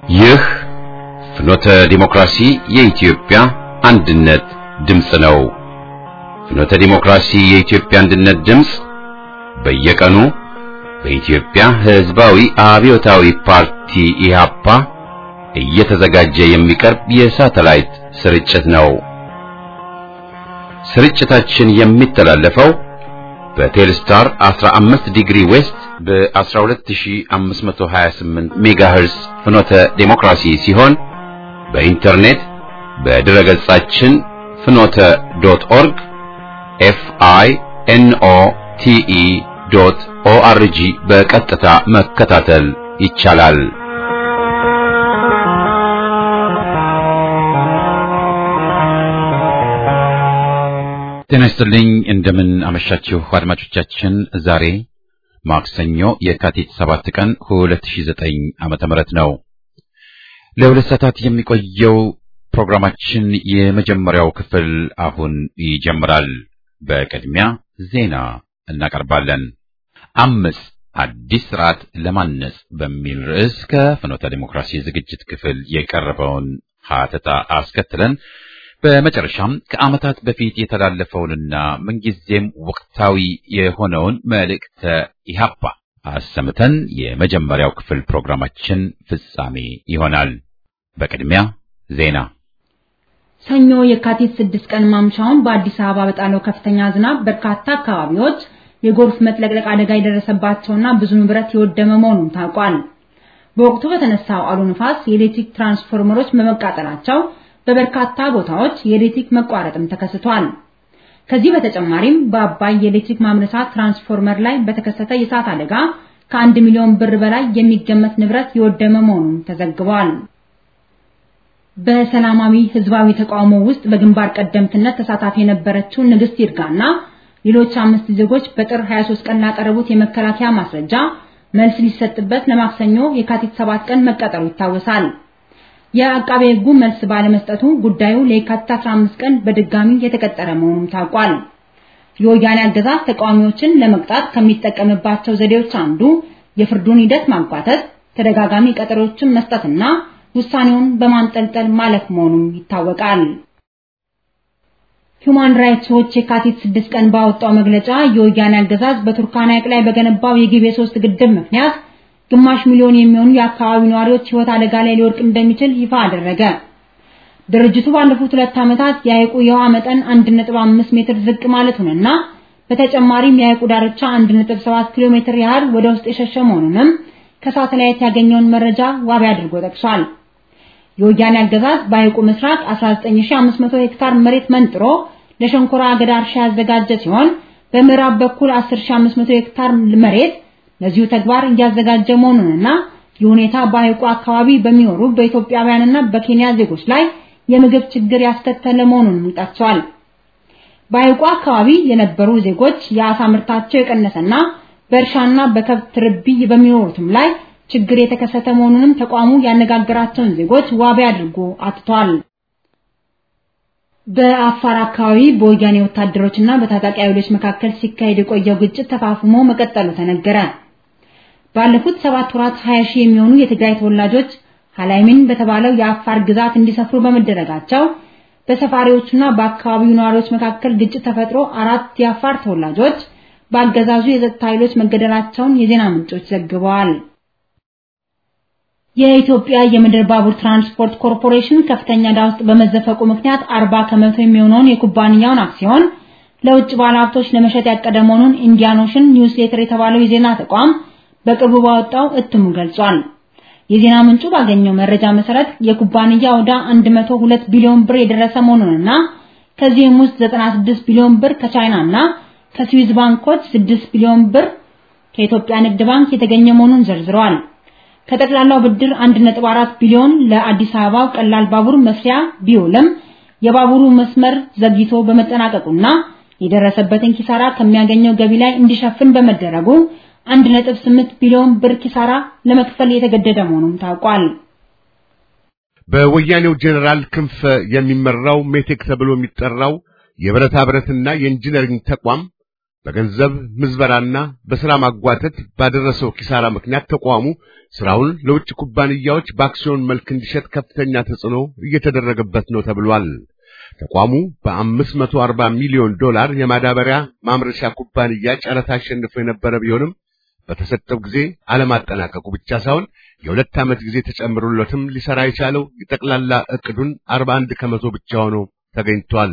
ይህ ፍኖተ ዲሞክራሲ የኢትዮጵያ አንድነት ድምጽ ነው። ፍኖተ ዲሞክራሲ የኢትዮጵያ አንድነት ድምጽ በየቀኑ በኢትዮጵያ ሕዝባዊ አብዮታዊ ፓርቲ ኢህአፓ እየተዘጋጀ የሚቀርብ የሳተላይት ስርጭት ነው። ስርጭታችን የሚተላለፈው በቴልስታር 15 ዲግሪ ዌስት በ12528 ሜጋሄርስ ፍኖተ ዲሞክራሲ ሲሆን በኢንተርኔት በድረገጻችን fnote.org FINOTE.ORG በቀጥታ መከታተል ይቻላል። ጤና ይስጥልኝ፣ እንደምን አመሻችሁ አድማጮቻችን። ዛሬ ማክሰኞ የካቲት 7 ቀን 2009 ዓመተ ምህረት ነው። ለሁለት ሰዓታት የሚቆየው ፕሮግራማችን የመጀመሪያው ክፍል አሁን ይጀምራል። በቅድሚያ ዜና እናቀርባለን። አምስት አዲስ ስርዓት ለማነጽ በሚል ርዕስ ከፍኖተ ዲሞክራሲ ዝግጅት ክፍል የቀረበውን ሀተታ አስከትለን በመጨረሻም ከዓመታት በፊት የተላለፈውንና ምንጊዜም ወቅታዊ የሆነውን መልእክተ ኢህአፓ አሰምተን የመጀመሪያው ክፍል ፕሮግራማችን ፍጻሜ ይሆናል። በቅድሚያ ዜና። ሰኞ የካቲት 6 ቀን ማምሻውን በአዲስ አበባ በጣለው ከፍተኛ ዝናብ በርካታ አካባቢዎች የጎርፍ መጥለቅለቅ አደጋ የደረሰባቸውና ብዙ ንብረት የወደመ መሆኑን ታውቋል። በወቅቱ በተነሳው አውሎ ነፋስ የኤሌክትሪክ ትራንስፎርመሮች በመቃጠላቸው በበርካታ ቦታዎች የኤሌክትሪክ መቋረጥም ተከስቷል። ከዚህ በተጨማሪም በአባይ የኤሌክትሪክ ማምረቻ ትራንስፎርመር ላይ በተከሰተ የእሳት አደጋ ከ1 ሚሊዮን ብር በላይ የሚገመት ንብረት የወደመ መሆኑን ተዘግቧል። በሰላማዊ ህዝባዊ ተቃውሞ ውስጥ በግንባር ቀደምትነት ተሳታፊ የነበረችው ንግስት ይርጋና ሌሎች 5 ዜጎች በጥር 23 ቀን ላቀረቡት የመከላከያ ማስረጃ መልስ ሊሰጥበት ለማክሰኞ የካቲት 7 ቀን መቀጠሩ ይታወሳል። የአቃቤ ሕጉ መልስ ባለመስጠቱ ጉዳዩ ለየካቲት 15 ቀን በድጋሚ የተቀጠረ መሆኑን ታውቋል። የወያኔ አገዛዝ ተቃዋሚዎችን ለመቅጣት ከሚጠቀምባቸው ዘዴዎች አንዱ የፍርዱን ሂደት ማጓተት፣ ተደጋጋሚ ቀጠሮችን መስጠትና ውሳኔውን በማንጠልጠል ማለፍ መሆኑን ይታወቃል። ሁማን ራይትስ ዎች የካቲት 6 ቀን ባወጣው መግለጫ የወያኔ አገዛዝ በቱርካና ሐይቅ ላይ በገነባው የጊቤ 3 ግድብ ምክንያት ግማሽ ሚሊዮን የሚሆኑ የአካባቢው ነዋሪዎች ሕይወት አደጋ ላይ ሊወድቅ እንደሚችል ይፋ አደረገ። ድርጅቱ ባለፉት 2 ዓመታት የሐይቁ የውሃ መጠን 1.5 ሜትር ዝቅ ማለቱንና በተጨማሪም የሐይቁ ዳርቻ 1.7 ኪሎ ሜትር ያህል ወደ ውስጥ የሸሸ መሆኑንም ከሳተላይት ያገኘውን መረጃ ዋቢ አድርጎ ጠቅሷል። የወያኔ አገዛዝ በሐይቁ ምስራቅ 19500 ሄክታር መሬት መንጥሮ ለሸንኮራ አገዳ እርሻ ያዘጋጀ ሲሆን በምዕራብ በኩል 10500 ሄክታር መሬት ለዚሁ ተግባር እያዘጋጀ መሆኑንና የሁኔታ በሐይቁ አካባቢ በሚኖሩ በኢትዮጵያውያንና በኬንያ ዜጎች ላይ የምግብ ችግር ያስከተለ መሆኑን ጠቅሷል። በሐይቁ አካባቢ የነበሩ ዜጎች የአሳ ምርታቸው የቀነሰና በእርሻና በከብት ርቢ በሚኖሩትም ላይ ችግር የተከሰተ መሆኑንም ተቋሙ ያነጋገራቸውን ዜጎች ዋቢ አድርጎ አትቷል። በአፋር አካባቢ በወያኔ ወታደሮችና በታጣቂ ኃይሎች መካከል ሲካሄድ የቆየው ግጭት ተፋፍሞ መቀጠሉ ተነገረ። ባለፉት 7 ወራት 20 ሺህ የሚሆኑ የትግራይ ተወላጆች ሐላይሚን በተባለው የአፋር ግዛት እንዲሰፍሩ በመደረጋቸው በሰፋሪዎችና በአካባቢው ነዋሪዎች መካከል ግጭት ተፈጥሮ 4 የአፋር ተወላጆች በአገዛዙ የጸጥታ ኃይሎች መገደላቸውን የዜና ምንጮች ዘግበዋል። የኢትዮጵያ የምድር ባቡር ትራንስፖርት ኮርፖሬሽን ከፍተኛ ዕዳ ውስጥ በመዘፈቁ ምክንያት 40 ከመቶ የሚሆነውን የኩባንያውን አክሲዮን ለውጭ ባለሀብቶች ለመሸጥ ያቀደ መሆኑን ኢንዲያን ኦሽን ኒውስሌተር የተባለው የዜና ተቋም በቅርቡ ባወጣው እትሙ ገልጿል። የዜና ምንጩ ባገኘው መረጃ መሰረት የኩባንያው ዕዳ 102 ቢሊዮን ብር የደረሰ መሆኑንና ከዚህም ውስጥ 96 ቢሊዮን ብር ከቻይናና ከስዊዝ ባንኮች 6 ቢሊዮን ብር ከኢትዮጵያ ንግድ ባንክ የተገኘ መሆኑን ዘርዝሯል። ከጠቅላላው ብድር 1.4 ቢሊዮን ለአዲስ አበባ ቀላል ባቡር መስሪያ ቢውልም የባቡሩ መስመር ዘግይቶ በመጠናቀቁና የደረሰበትን ኪሳራ ከሚያገኘው ገቢ ላይ እንዲሸፍን በመደረጉ 1.8 ቢሊዮን ብር ኪሳራ ለመክፈል የተገደደ መሆኑን ታውቋል። በወያኔው ጄኔራል ክንፈ የሚመራው ሜቴክ ተብሎ የሚጠራው የብረታ ብረትና የኢንጂነሪንግ ተቋም በገንዘብ ምዝበራና በሥራ ማጓተት ባደረሰው ኪሳራ ምክንያት ተቋሙ ስራውን ለውጭ ኩባንያዎች በአክሲዮን መልክ እንዲሸጥ ከፍተኛ ተጽዕኖ እየተደረገበት ነው ተብሏል። ተቋሙ በ$540 ሚሊዮን የማዳበሪያ ማምረቻ ኩባንያ ጨረታ አሸንፎ የነበረ ቢሆንም በተሰጠው ጊዜ አለማጠናቀቁ ብቻ ሳይሆን የሁለት ዓመት ጊዜ ተጨምሮለትም ሊሰራ የቻለው የጠቅላላ ዕቅዱን 41% ብቻ ሆኖ ተገኝቷል።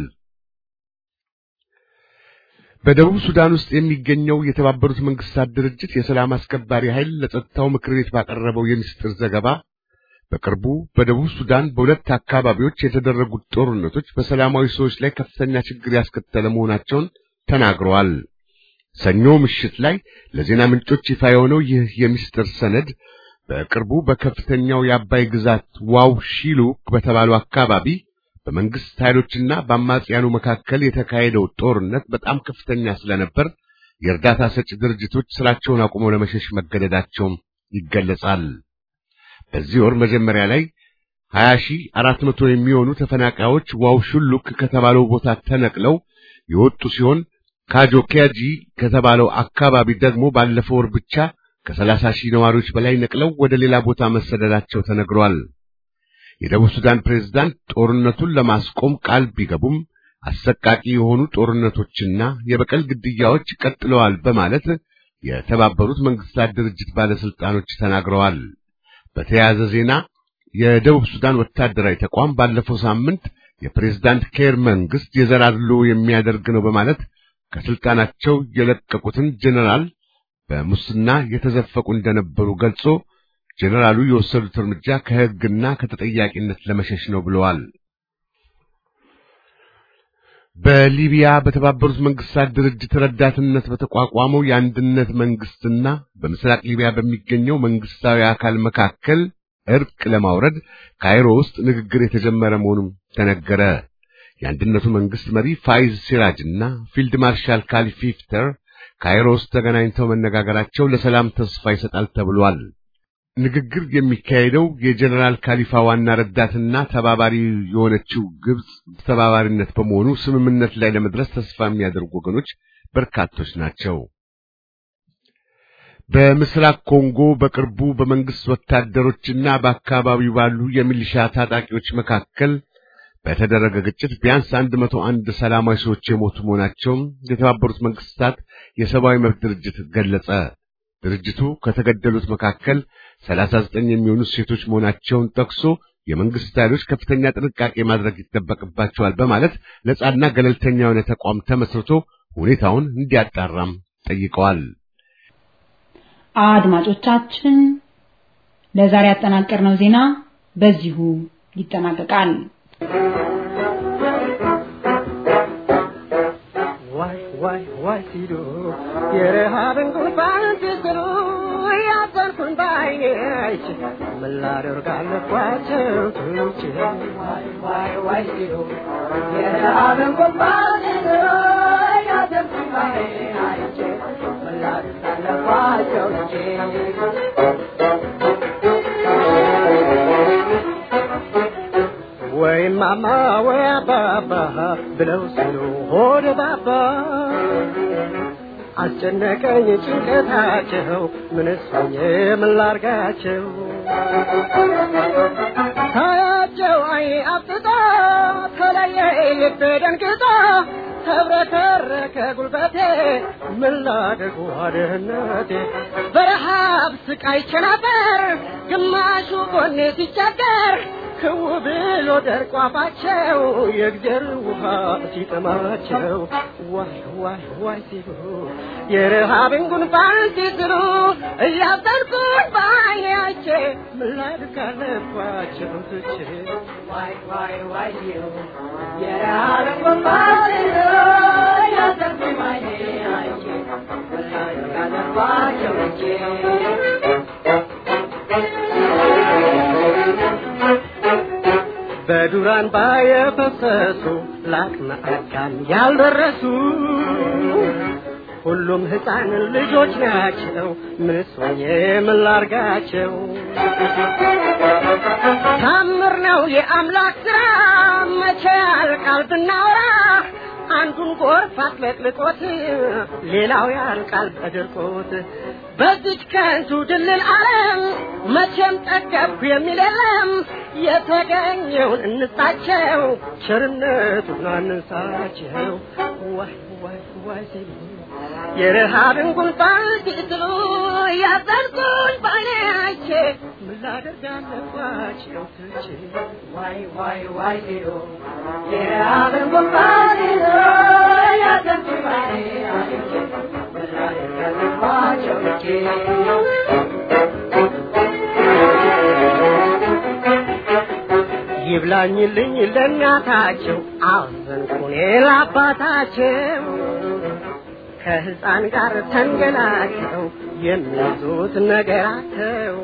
በደቡብ ሱዳን ውስጥ የሚገኘው የተባበሩት መንግስታት ድርጅት የሰላም አስከባሪ ኃይል ለጸጥታው ምክር ቤት ባቀረበው የምስጢር ዘገባ በቅርቡ በደቡብ ሱዳን በሁለት አካባቢዎች የተደረጉት ጦርነቶች በሰላማዊ ሰዎች ላይ ከፍተኛ ችግር ያስከተለ መሆናቸውን ተናግረዋል። ሰኞ ምሽት ላይ ለዜና ምንጮች ይፋ የሆነው ይህ የምስጢር ሰነድ በቅርቡ በከፍተኛው የአባይ ግዛት ዋው ሺሉክ በተባለው አካባቢ በመንግስት ኃይሎችና በአማጽያኑ መካከል የተካሄደው ጦርነት በጣም ከፍተኛ ስለነበር የእርዳታ ሰጪ ድርጅቶች ስራቸውን አቁመው ለመሸሽ መገደዳቸው ይገለጻል። በዚህ ወር መጀመሪያ ላይ 20400 የሚሆኑ ተፈናቃዮች ዋው ሺሉክ ከተባለው ቦታ ተነቅለው የወጡ ሲሆን ካጆኬጂ ከተባለው አካባቢ ደግሞ ባለፈው ወር ብቻ ከ30,000 ነዋሪዎች በላይ ነቅለው ወደ ሌላ ቦታ መሰደዳቸው ተነግሯል። የደቡብ ሱዳን ፕሬዝዳንት ጦርነቱን ለማስቆም ቃል ቢገቡም አሰቃቂ የሆኑ ጦርነቶችና የበቀል ግድያዎች ቀጥለዋል በማለት የተባበሩት መንግስታት ድርጅት ባለስልጣኖች ተናግረዋል። በተያያዘ ዜና የደቡብ ሱዳን ወታደራዊ ተቋም ባለፈው ሳምንት የፕሬዝዳንት ኬር መንግስት የዘር አድልዎ የሚያደርግ ነው በማለት ከስልጣናቸው የለቀቁትን ጀነራል በሙስና የተዘፈቁ እንደነበሩ ገልጾ ጀነራሉ የወሰዱት እርምጃ ከሕግና ከተጠያቂነት ለመሸሽ ነው ብለዋል። በሊቢያ በተባበሩት መንግስታት ድርጅት ረዳትነት በተቋቋመው የአንድነት መንግስትና በምስራቅ ሊቢያ በሚገኘው መንግስታዊ አካል መካከል እርቅ ለማውረድ ካይሮ ውስጥ ንግግር የተጀመረ መሆኑን ተነገረ። የአንድነቱ መንግስት መሪ ፋይዝ ሲራጅና ፊልድ ማርሻል ካሊፋ ሂፍተር ካይሮ ውስጥ ተገናኝተው መነጋገራቸው ለሰላም ተስፋ ይሰጣል ተብሏል። ንግግር የሚካሄደው የጀነራል ካሊፋ ዋና ረዳትና ተባባሪ የሆነችው ግብጽ ተባባሪነት በመሆኑ ስምምነት ላይ ለመድረስ ተስፋ የሚያደርጉ ወገኖች በርካቶች ናቸው። በምስራቅ ኮንጎ በቅርቡ በመንግስት ወታደሮችና በአካባቢው ባሉ የሚሊሻ ታጣቂዎች መካከል በተደረገ ግጭት ቢያንስ 101 ሰላማዊ ሰዎች የሞቱ መሆናቸውን የተባበሩት መንግስታት የሰብአዊ መብት ድርጅት ገለጸ። ድርጅቱ ከተገደሉት መካከል 39 የሚሆኑ ሴቶች መሆናቸውን ጠቅሶ የመንግስት ኃይሎች ከፍተኛ ጥንቃቄ ማድረግ ይጠበቅባቸዋል በማለት ነፃና ገለልተኛ የሆነ ተቋም ተመስርቶ ሁኔታውን እንዲያጣራም ጠይቀዋል። አድማጮቻችን ለዛሬ ያጠናቀርነው ዜና በዚሁ ይጠናቀቃል። ዋይ ሲሉ የረሃብን ጉንፋን ሲስሉ ያዘንኩን ባይኔች ምን ላደርግ አለባቸው ትቼ ዋይ ሲሉ የረሃብን ጉንፋን ሲስሉ ያዘንኩን ባይኔች ምን ላደርግ አለባቸው ትቼ ወይ ማማ ወይ አባባ ብለው ሲሉ ሆድ ባባ አስጨነቀኝ ጭንቀታቸው ምንስ ሆኜ ምን ላርጋቸው ታያቸው አይ አፍጥጣ ተለየ ልቤ ደንግጣ ተብረከረከ ጉልበቴ ምን ላድርግ ዋድህነቴ በረሃብ ስቃይ ቸነበር ግማሹ ጎኔ ሲቸገር ክው ብሎ ደርቆ አፋቸው የእግዜር ውሃ ሲጠማቸው ዋይ ሲሉ የረሃብን ጉንፋን ሲስሉ እያዘንኩኝ ባይኔቼ ምን ላድርግ አለባቸው ትቼ ዋይ ሲሉ የረሃብን ጉንፋን ሲስሉ እያዘንኩኝ ባይኔቼ ምን ላድርግ አለባቸው ትቼ በዱራን ባየፈሰሱ ላቅመ አዳም ያልደረሱ ሁሉም ሕፃን ልጆች ናቸው ምንስ ሆኜ ምን ላርጋቸው ታምር ነው የአምላክ ሥራ መቼ ያልቃል ብናወራ አንዱን ጎርፍ አጥለቅልቆት ሌላው ያልቃል በድርቆት በዚች ከንቱ ድልል ዓለም መቼም ጠገብኩ የሚል የለም የተገኘውን እንስጣቸው ቸርነቱን አንሳቸው ዋይ ዋይ ዋይ ሲሉ የረሃብን ጉንፋን ሲጥሉ ያዘንኩኝ ባይናቼ ምን ላደርግ አለባቸው ትቼ ዋይ ዋይ ዋይ ሲሉ የረሃብን ጉንፋን ሲጥሉ ያዘንኩኝ ባይናቼ ምን ላደርግ አለባቸው ትቼ ይብላኝልኝ ለእናታቸው አዘንኩኔ ለአባታቸው ከሕፃን ጋር ተንገላቸው የሚይዙት ነገራቸው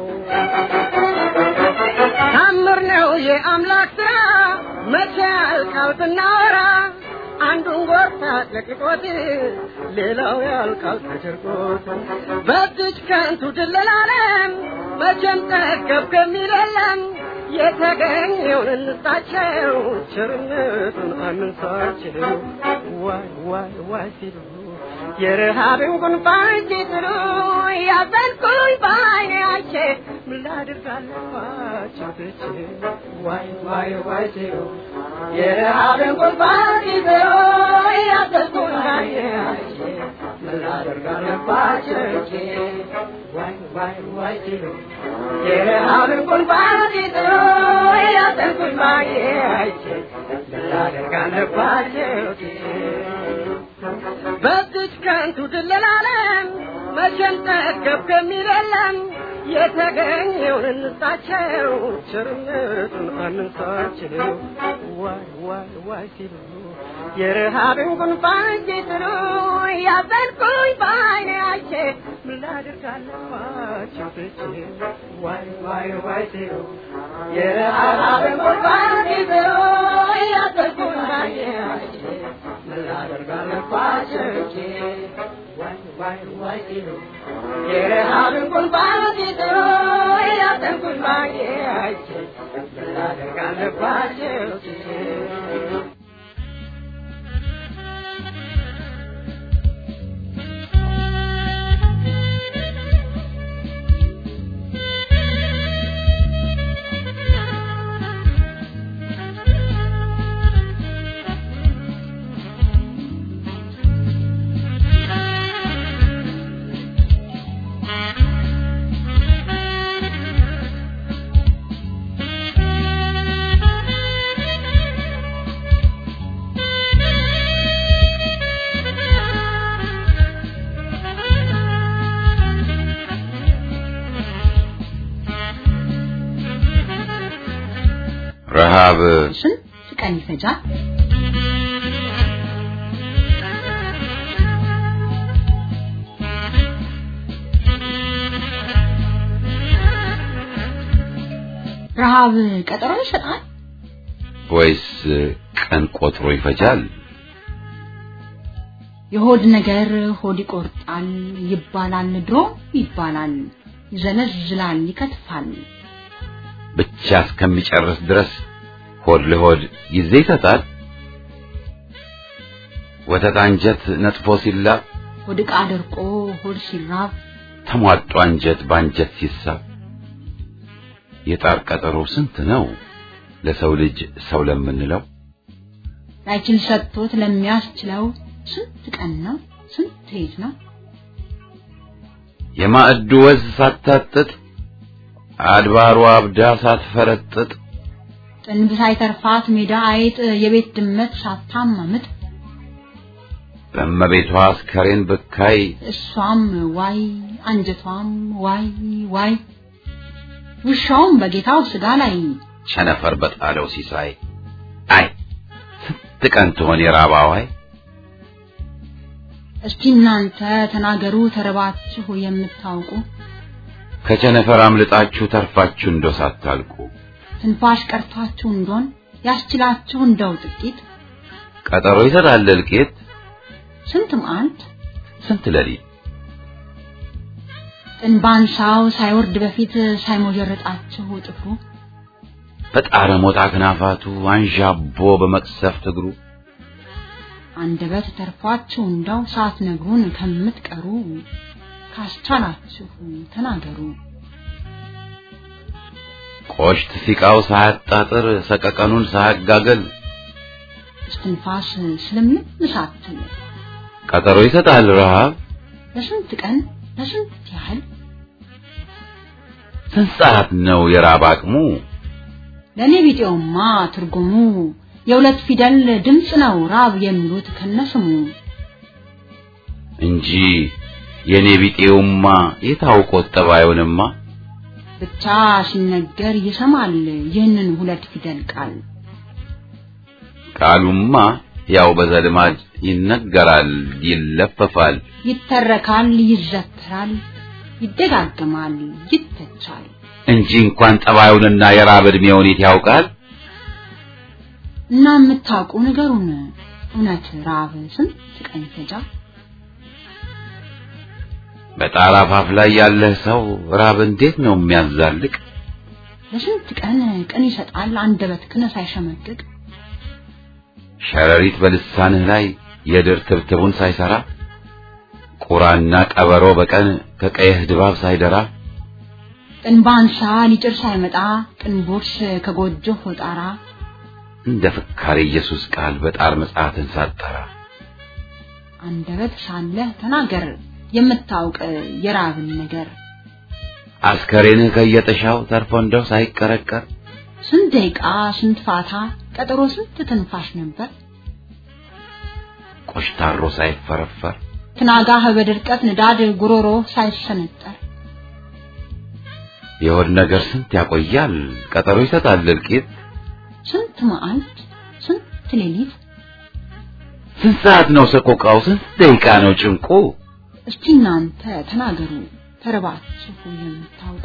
ታምር ነው የአምላክ ሥራ መቼ ያልቃል ብናወራ አንዱን ጎርፍ አጥለቅልቆት ሌላው ያልቃል ተቸርቆት በዚች ከንቱ ድልል ዓለም መቼም ጠገብኩ የሚል የለም የተገኘውን እንስጣቸው ቸርነቱን አንሳቸው ዋይ ዋይ ዋይ ሲሉ የረሃብን ጉንፋን ሲጥሉ ያዘንኩኝ ባይናቼ ምን ላድርግ አለባቸው ትቼ ዋይ ዋይ ዋይ ሲሉ የረሃብን ጉንፋን ሲጥሉ ያዘንኩኝ ባይናቼ ምን ላድርግ አለባቸው ትቼ ዋይ ዋይ ዋይ ሲሉ የረሃብን ጉንፋን ሲጥሉ ያዘንኩኝ ባይናቼ ምን ላድርግ አለባቸው ትቼ በዚች ከንቱ ድልል ዓለም መቼም ጠገብኩ የሚል የለም የተገኘውን እንስጣቸው ቸርነቱን አንሳቸው ዋይ ዋይ ዋይ ሲሉ የረሃብን ጉንፋን ሲጥሉ ያዘንኩኝ ባይናቼ ምን ላድርግ አለባቸው ትቼ ዋይ ዋይ ዋይ ሲሉ የረሃብን ጉንፋን ሲጥሉ ያዘንኩኝ ባይናቼ ምን ላድርግ አለባቸው ትቼ ዋይ ዋይ ዋይ ሲሉ የረሃብን ጉንፋን ሲጥሉ ያዘንኩኝ ባይናቼ ምን ላድርግ አለባቸው ትቼ ረሃብ ስንት ቀን ይፈጃል? ረሃብ ቀጠሮ ይሰጣል ወይስ ቀን ቆጥሮ ይፈጃል? የሆድ ነገር ሆድ ይቆርጣል ይባላል ድሮ ይባላል ይዘነዝላል ይከትፋል ብቻ እስከሚጨርስ ድረስ ሆድ ለሆድ ጊዜ ይሰጣል። ወተት አንጀት ነጥፎ ሲላ ሆድ ዕቃ ደርቆ ሆድ ሲራብ ተሟጦ አንጀት ባንጀት ሲሳብ የጣር ቀጠሮ ስንት ነው ለሰው ልጅ ሰው ለምንለው ላይችል ሰጥቶት ለሚያስችለው ስንት ቀን ነው ስንት ሌት ነው የማዕዱ ወዝ ሳታጥጥ አድባሩ አብዳ ሳትፈረጥጥ ጥንብ ሳይተርፋት ሜዳ አይጥ የቤት ድመት ሳታማምጥ በመቤቷ አስከሬን በካይ እሷም ዋይ አንጀቷም ዋይ ዋይ ውሻውም በጌታው ስጋ ላይ ቸነፈር በጣለው ሲሳይ አይ ስንት ቀን ትሆን የራባዋይ እስቲ እናንተ ተናገሩ ተረባችሁ የምታውቁ ከቸነፈር አምልጣችሁ ተርፋችሁ እንደው ሳታልቁ ትንፋሽ ቀርቷችሁ እንደሆን ያስችላችሁ እንደው ጥቂት ቀጠሮ ይሰጣል ልቄት ስንት ማንት ስንት ለሊት ጥንባንሳው ሳይወርድ በፊት ሳይሞጀረጣችሁ ጥፍሩ በጣረ ሞጣ ከናፋቱ አንዣቦ በመቅሰፍት እግሩ አንደበት ተርፏችሁ እንዳው ሳትነግሩን ከምትቀሩ ካስቻላችሁ ተናገሩ ቆሽት ሲቃው ሳያጣጥር ሰቀቀኑን ሳያጋገል እስትንፋስ ስለምን ሳትል ቀጠሮ ይሰጣል ረሃብ ለስንት ቀን ለስንት ያህል ስንት ሰዓት ነው የራብ አቅሙ ለኔ ቢጤውማ ትርጉሙ የሁለት ፊደል ድምጽ ነው ራብ የሚሉት ከነስሙ እንጂ የኔ ቢጤውማ የታውቆ ጠባዩንማ ብቻ ሲነገር ይሰማል ይህንን ሁለት ፊደል ቃል ቃሉማ ያው በዘልማድ ይነገራል ይለፈፋል ይተረካል ይዘከራል ይደጋገማል ይተቻል እንጂ እንኳን ጠባዩንና የራብ እድሜውን ያውቃል እና የምታውቁ ነገሩን እውነት ራብ ስንት ቀን ይፈጃል በጣራ ፋፍ ላይ ያለ ሰው ራብ እንዴት ነው የሚያዛልቅ ለስንት ቀን ይሰጣል አንደበት ከነሳ አይሸመቅቅ ሸረሪት በልሳንህ ላይ የድር ትብትቡን ሳይሰራ ቁራና ቀበሮ በቀን ከቀይህ ድባብ ሳይደራ ጥንባንሳ ሊጭር ሳይመጣ ጥንቦርስ ከጎጆ ጣራ እንደ ፍካሬ ኢየሱስ ቃል በጣር መጽሐፍን ሳጠራ አንደበት ሳለ ተናገር የምታውቅ የራብን ነገር አስከሬንህ ከየተሻው ተርፎ እንደው ሳይቀረቀር ስንት ደቂቃ ስንት ፋታ ቀጠሮ ስንት ትንፋሽ ነበር ቆሽታሮ ሳይፈረፈር ትናጋህ በድርቀት ንዳድ ጉሮሮ ሳይሰነጠር የሆድ ነገር ስንት ያቆያል ቀጠሮ ይሰጣል ልቂት ስንት መዓልት ስንት ሌሊት ስንት ሰዓት ነው ሰቆቃው ስንት ደቂቃ ነው ጭንቁ እስቲ እናንተ ተናገሩ ተረባችሁ የምታውቁ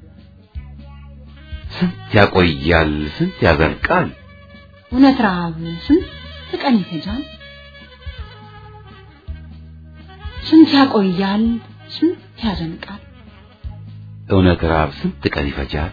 ስንት ያቆያል ስንት ያዘልቃል እውነት ራብ ስንት ቀን ይፈጃል ስንት ያቆያል ስንት ያዘልቃል እውነት ራብ ስንት ቀን ይፈጃል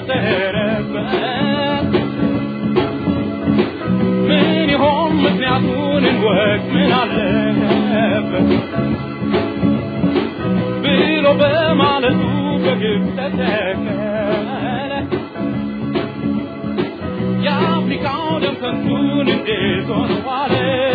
ያደረበት ምን ይሆን ምክንያቱን እንወቅ ምን አለበት ብሎ በማለቱ በግብ ተተከለ የአፍሪካው ደም ከንቱን እንዴት ሆነ ዋለ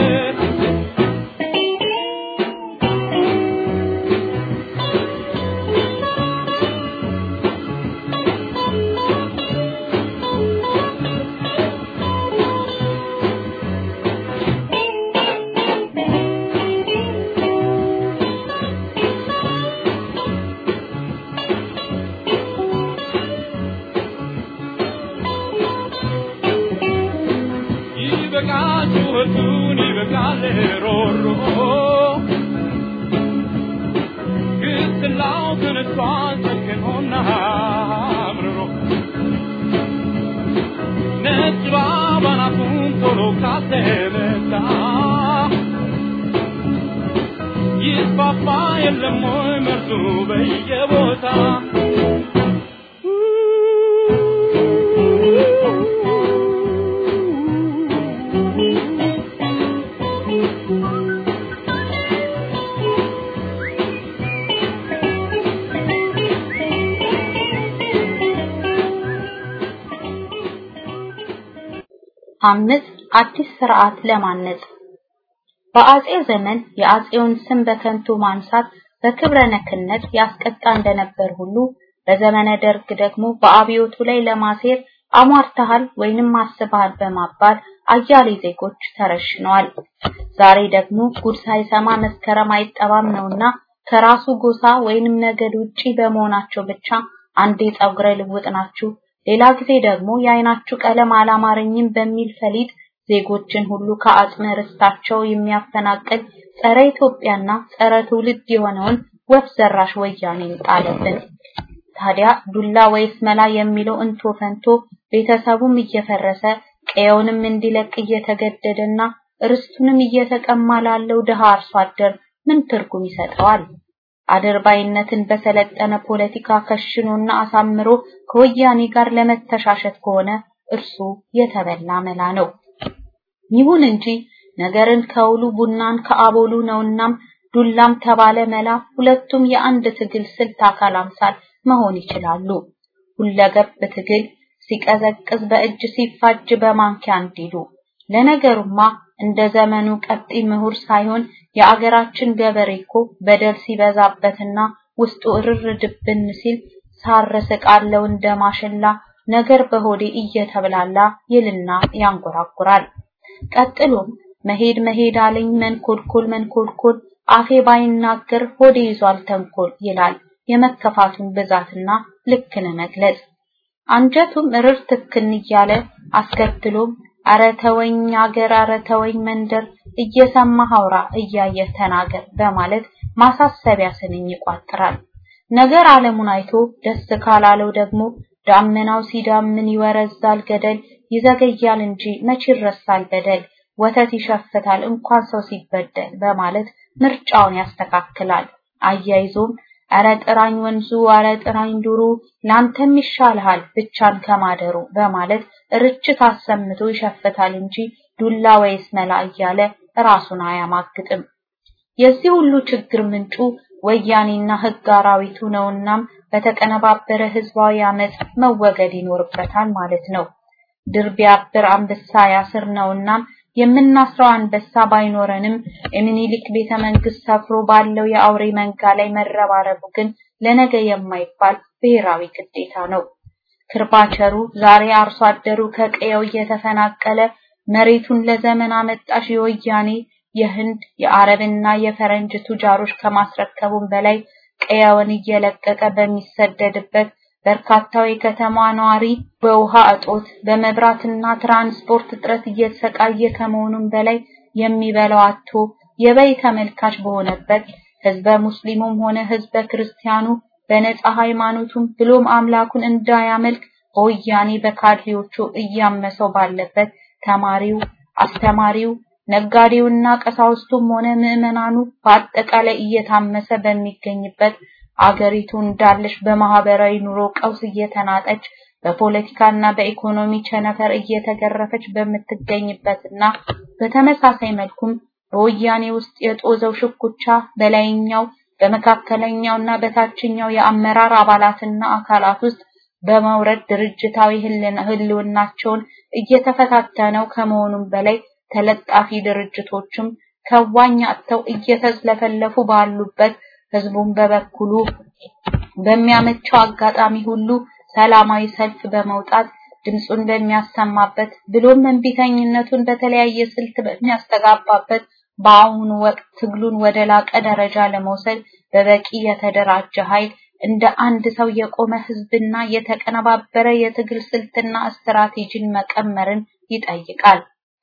አዲስ ስርዓት ለማነጽ በአጼ ዘመን የአጼውን ስም በከንቱ ማንሳት በክብረ ነክነት ያስቀጣ እንደነበር ሁሉ በዘመነ ደርግ ደግሞ በአብዮቱ ላይ ለማሴር አሟርተሃል ወይንም አስበሃል በማባል አያሌ ዜጎች ተረሽነዋል። ዛሬ ደግሞ ጉድ ሳይሰማ መስከረም አይጠባም ነውና ከራሱ ጎሳ ወይንም ነገድ ውጪ በመሆናቸው ብቻ አንዴ ጸጉረ ልውጥ ናችሁ ሌላ ጊዜ ደግሞ የአይናችሁ ቀለም አላማረኝም በሚል ፈሊጥ ዜጎችን ሁሉ ከአጽመ ርስታቸው የሚያፈናቅል ጸረ ኢትዮጵያና ጸረ ትውልድ የሆነውን ወፍ ዘራሽ ወያኔን ጣለብን። ታዲያ ዱላ ወይስ መላ የሚለው እንቶ ፈንቶ ቤተሰቡም እየፈረሰ ቀየውንም እንዲለቅ እየተገደደና ርስቱንም እየተቀማ ላለው ደሃ አርሶ አደር ምን ትርጉም ይሰጠዋል? አድርባይነትን በሰለጠነ ፖለቲካ ከሽኖና አሳምሮ ከወያኔ ጋር ለመተሻሸት ከሆነ እርሱ የተበላ መላ ነው። ይሁን እንጂ ነገርን ከውሉ ቡናን ከአቦሉ ነውናም ዱላም ተባለ መላ ሁለቱም የአንድ ትግል ስልት አካል አምሳል መሆን ይችላሉ። ሁለገብ ትግል ሲቀዘቅዝ በእጅ ሲፋጅ በማንኪያ እንዲሉ ለነገሩማ እንደ ዘመኑ ቀጥይ ምሁር ሳይሆን የአገራችን ገበሬኮ በደል ሲበዛበትና ውስጡ እርር ድብን ሲል ሳረሰቃለው እንደማሽላ ነገር በሆዴ እየተብላላ ይልና ያንጎራጉራል። ቀጥሎም መሄድ አለኝ መንኮልኮል አፌ ባይናገር ሆዴ ይዟል ተንኮል ይላል። የመከፋቱን ብዛትና ልክን መግለጽ አንጀቱም እርር ትክን እያለ አስከትሎም አረተወኝ አገር አረተወኝ መንደር እየሰማህ አውራ እያየህ ተናገር በማለት ማሳሰቢያ ስንኝ ይቋጥራል። ነገር ዓለሙን አይቶ ደስ ካላለው ደግሞ ዳመናው ሲዳምን ይወረዛል ገደል ይዘገያል እንጂ መች ይረሳል በደል ወተት ይሸፍታል እንኳን ሰው ሲበደል በማለት ምርጫውን ያስተካክላል። አያይዞም አረ ጥራኝ ወንዙ አረ ጥራኝ ዱሩ ላንተም ይሻልሃል ብቻን ከማደሩ በማለት ርችት አሰምቶ ይሸፍታል እንጂ ዱላ ወይስ መላ እያለ ራሱን አያማግጥም። የዚህ ሁሉ ችግር ምንጩ ወያኔና ህግ አራዊቱ ነውናም በተቀነባበረ ህዝባዊ አመጽ መወገድ ይኖርበታል ማለት ነው። ድር ቢያብር አንበሳ ያስር ነውና የምናስረው አንበሳ ባይኖረንም የሚኒሊክ ቤተ መንግስት ሰፍሮ ባለው የአውሬ መንጋ ላይ መረባረቡ ግን ለነገ የማይባል ብሔራዊ ግዴታ ነው። ክርባቸሩ ዛሬ አርሶ አደሩ ከቀየው እየተፈናቀለ መሬቱን ለዘመን አመጣሽ የወያኔ የህንድ የአረብና የፈረንጅ ቱጃሮች ከማስረከቡም በላይ ቀየውን እየለቀቀ በሚሰደድበት በርካታው የከተማ ነዋሪ በውሃ እጦት በመብራትና ትራንስፖርት እጥረት እየተሰቃየ ከመሆኑም በላይ የሚበላው አጥቶ የበይ ተመልካች በሆነበት ህዝበ ሙስሊሙም ሆነ ህዝበ ክርስቲያኑ በነጻ ሃይማኖቱም ብሎም አምላኩን እንዳያመልክ ወያኔ በካድሬዎቹ እያመሰው ባለበት ተማሪው አስተማሪው ነጋዴውና ቀሳውስቱም ሆነ ምዕመናኑ በአጠቃላይ እየታመሰ በሚገኝበት አገሪቱ እንዳለሽ በማህበራዊ ኑሮ ቀውስ እየተናጠች በፖለቲካና በኢኮኖሚ ቸነፈር እየተገረፈች በምትገኝበትና በተመሳሳይ መልኩም በወያኔ ውስጥ የጦዘው ሽኩቻ በላይኛው በመካከለኛውና በታችኛው የአመራር አባላትና አካላት ውስጥ በመውረድ ድርጅታዊ ህልውናቸውን እየተፈታተነው ከመሆኑም በላይ ተለጣፊ ድርጅቶችም ከዋኛ አጥተው እየተዝለፈለፉ ባሉበት ህዝቡን በበኩሉ በሚያመቸው አጋጣሚ ሁሉ ሰላማዊ ሰልፍ በመውጣት ድምጹን በሚያሰማበት ብሎም እንቢተኝነቱን በተለያየ ስልት በሚያስተጋባበት በአሁኑ ወቅት ትግሉን ወደ ላቀ ደረጃ ለመውሰድ በበቂ የተደራጀ ኃይል እንደ አንድ ሰው የቆመ ህዝብና የተቀነባበረ የትግል ስልትና ስትራቴጂን መቀመርን ይጠይቃል።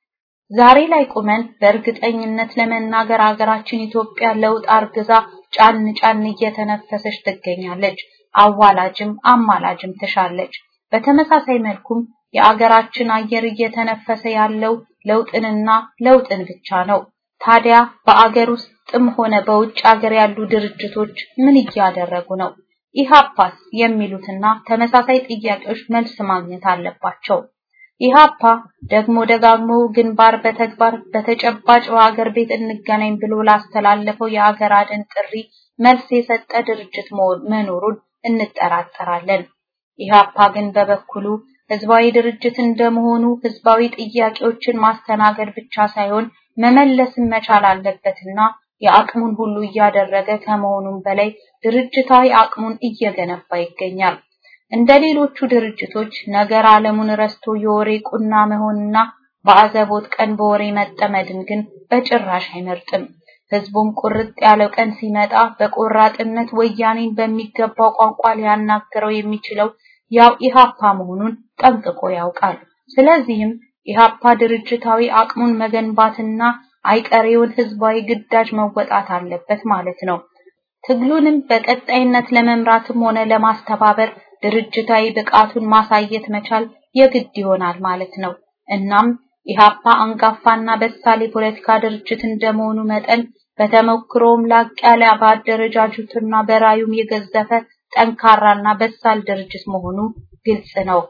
ዛሬ ላይ ቁመን በእርግጠኝነት ለመናገር ሀገራችን ኢትዮጵያ ለውጥ አርግዛ ጫን ጫን እየተነፈሰች ትገኛለች። አዋላጅም አማላጅም ተሻለች። በተመሳሳይ መልኩም የሀገራችን አየር እየተነፈሰ ያለው ለውጥንና ለውጥን ብቻ ነው። ታዲያ በአገር ውስጥም ሆነ በውጭ ሀገር ያሉ ድርጅቶች ምን እያደረጉ ነው? ኢሃፓስ የሚሉትና ተመሳሳይ ጥያቄዎች መልስ ማግኘት አለባቸው። ኢሃፓ ደግሞ ደጋግሞ ግንባር በተግባር በተጨባጭ በአገር ቤት እንገናኝ ብሎ ላስተላለፈው የአገር አድን ጥሪ መልስ የሰጠ ድርጅት መኖሩን እንጠራጠራለን። ኢሃፓ ግን በበኩሉ ህዝባዊ ድርጅት እንደመሆኑ ህዝባዊ ጥያቄዎችን ማስተናገድ ብቻ ሳይሆን መመለስን መቻል አለበትና የአቅሙን ሁሉ እያደረገ ከመሆኑም በላይ ድርጅታዊ አቅሙን እየገነባ ይገኛል። እንደሌሎቹ ድርጅቶች ነገር ዓለሙን ረስቶ የወሬ ቁና መሆንና በአዘቦት ቀን በወሬ መጠመድን ግን በጭራሽ አይመርጥም። ህዝቡም ቁርጥ ያለው ቀን ሲመጣ በቆራጥነት ወያኔን በሚገባው ቋንቋ ሊያናገረው የሚችለው ያው ኢሃፓ መሆኑን ጠንቅቆ ያውቃል። ስለዚህም ኢሃፓ ድርጅታዊ አቅሙን መገንባትና አይቀሬውን ህዝባዊ ግዳጅ መወጣት አለበት ማለት ነው። ትግሉንም በቀጣይነት ለመምራትም ሆነ ለማስተባበር ድርጅታዊ ብቃቱን ማሳየት መቻል የግድ ይሆናል ማለት ነው። እናም ኢሃፓ አንጋፋና በሳል የፖለቲካ ድርጅት እንደመሆኑ መጠን በተሞክሮም ላቅ ያለ በአደረጃጀቱና በራዩም የገዘፈ ጠንካራና በሳል ድርጅት መሆኑ ግልጽ ነው።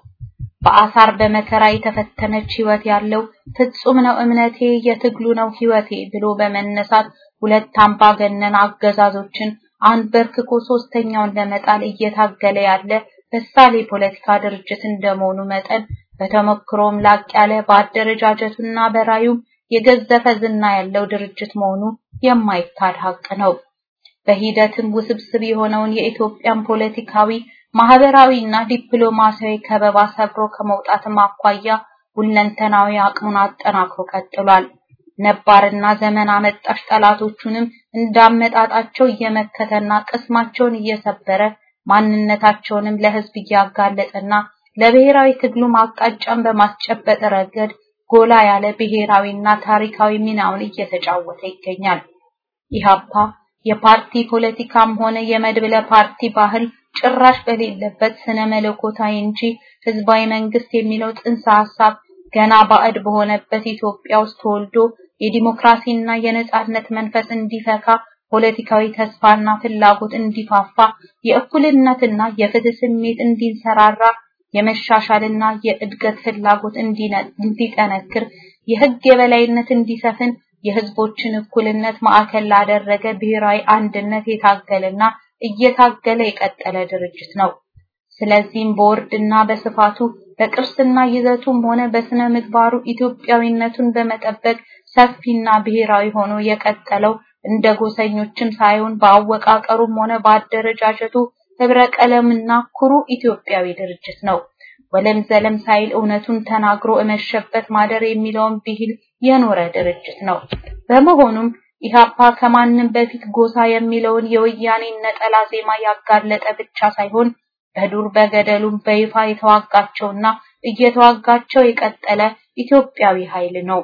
በአሳር በመከራ የተፈተነች ህይወት ያለው ፍጹም ነው እምነቴ የትግሉ ነው ህይወቴ ብሎ በመነሳት ሁለት አምባገነን አገዛዞችን አንበርክኮ ሶስተኛውን ለመጣል እየታገለ ያለ በሳል የፖለቲካ ድርጅት እንደመሆኑ መጠን በተሞክሮም ላቅ ያለ በአደረጃጀቱና በራዩም የገዘፈ ዝና ያለው ድርጅት መሆኑ የማይካድ ሀቅ ነው። በሂደትም ውስብስብ የሆነውን የኢትዮጵያን ፖለቲካዊ ማህበራዊና ዲፕሎማሲያዊ ከበባ ሰብሮ ከመውጣትም አኳያ ሁለንተናዊ አቅሙን አጠናክሮ ቀጥሏል። ነባርና ዘመን አመጣሽ ጠላቶቹንም እንዳመጣጣቸው እየመከተና ቅስማቸውን እየሰበረ ማንነታቸውንም ለህዝብ እያጋለጠና ለብሔራዊ ትግሉ አቅጣጫን በማስጨበጥ ረገድ ጎላ ያለ ብሔራዊና ታሪካዊ ሚናውን እየተጫወተ ይገኛል። ኢሃፓ የፓርቲ ፖለቲካም ሆነ የመድብለ ፓርቲ ባህል ጭራሽ በሌለበት ስነ መለኮታዊ እንጂ ህዝባዊ መንግስት የሚለው ጽንሰ ሐሳብ ገና ባዕድ በሆነበት ኢትዮጵያ ውስጥ ተወልዶ የዲሞክራሲና የነጻነት መንፈስ እንዲፈካ ፖለቲካዊ ተስፋና ፍላጎት እንዲፋፋ የእኩልነትና የፍትህ ስሜት እንዲንሰራራ የመሻሻልና የእድገት ፍላጎት እንዲጠነክር የህግ የበላይነት እንዲሰፍን የህዝቦችን እኩልነት ማዕከል ላደረገ ብሔራዊ አንድነት የታገለና እየታገለ የቀጠለ ድርጅት ነው። ስለዚህም በወርድና በስፋቱ በቅርስና ይዘቱም ሆነ በስነ ምግባሩ ኢትዮጵያዊነቱን በመጠበቅ ሰፊና ብሔራዊ ሆኖ የቀጠለው እንደ ጎሰኞችም ሳይሆን በአወቃቀሩም ሆነ በአደረጃጀቱ ህብረ ቀለምና ኩሩ ኢትዮጵያዊ ድርጅት ነው። ወለም ዘለም ሳይል እውነቱን ተናግሮ እመሸበት ማደር የሚለውን ብሂል የኖረ ድርጅት ነው። በመሆኑም ኢሃፓ ከማንም በፊት ጎሳ የሚለውን የወያኔ ነጠላ ዜማ ያጋለጠ ብቻ ሳይሆን በዱር በገደሉም በይፋ የተዋጋቸውና እየተዋጋቸው የቀጠለ ኢትዮጵያዊ ኃይል ነው።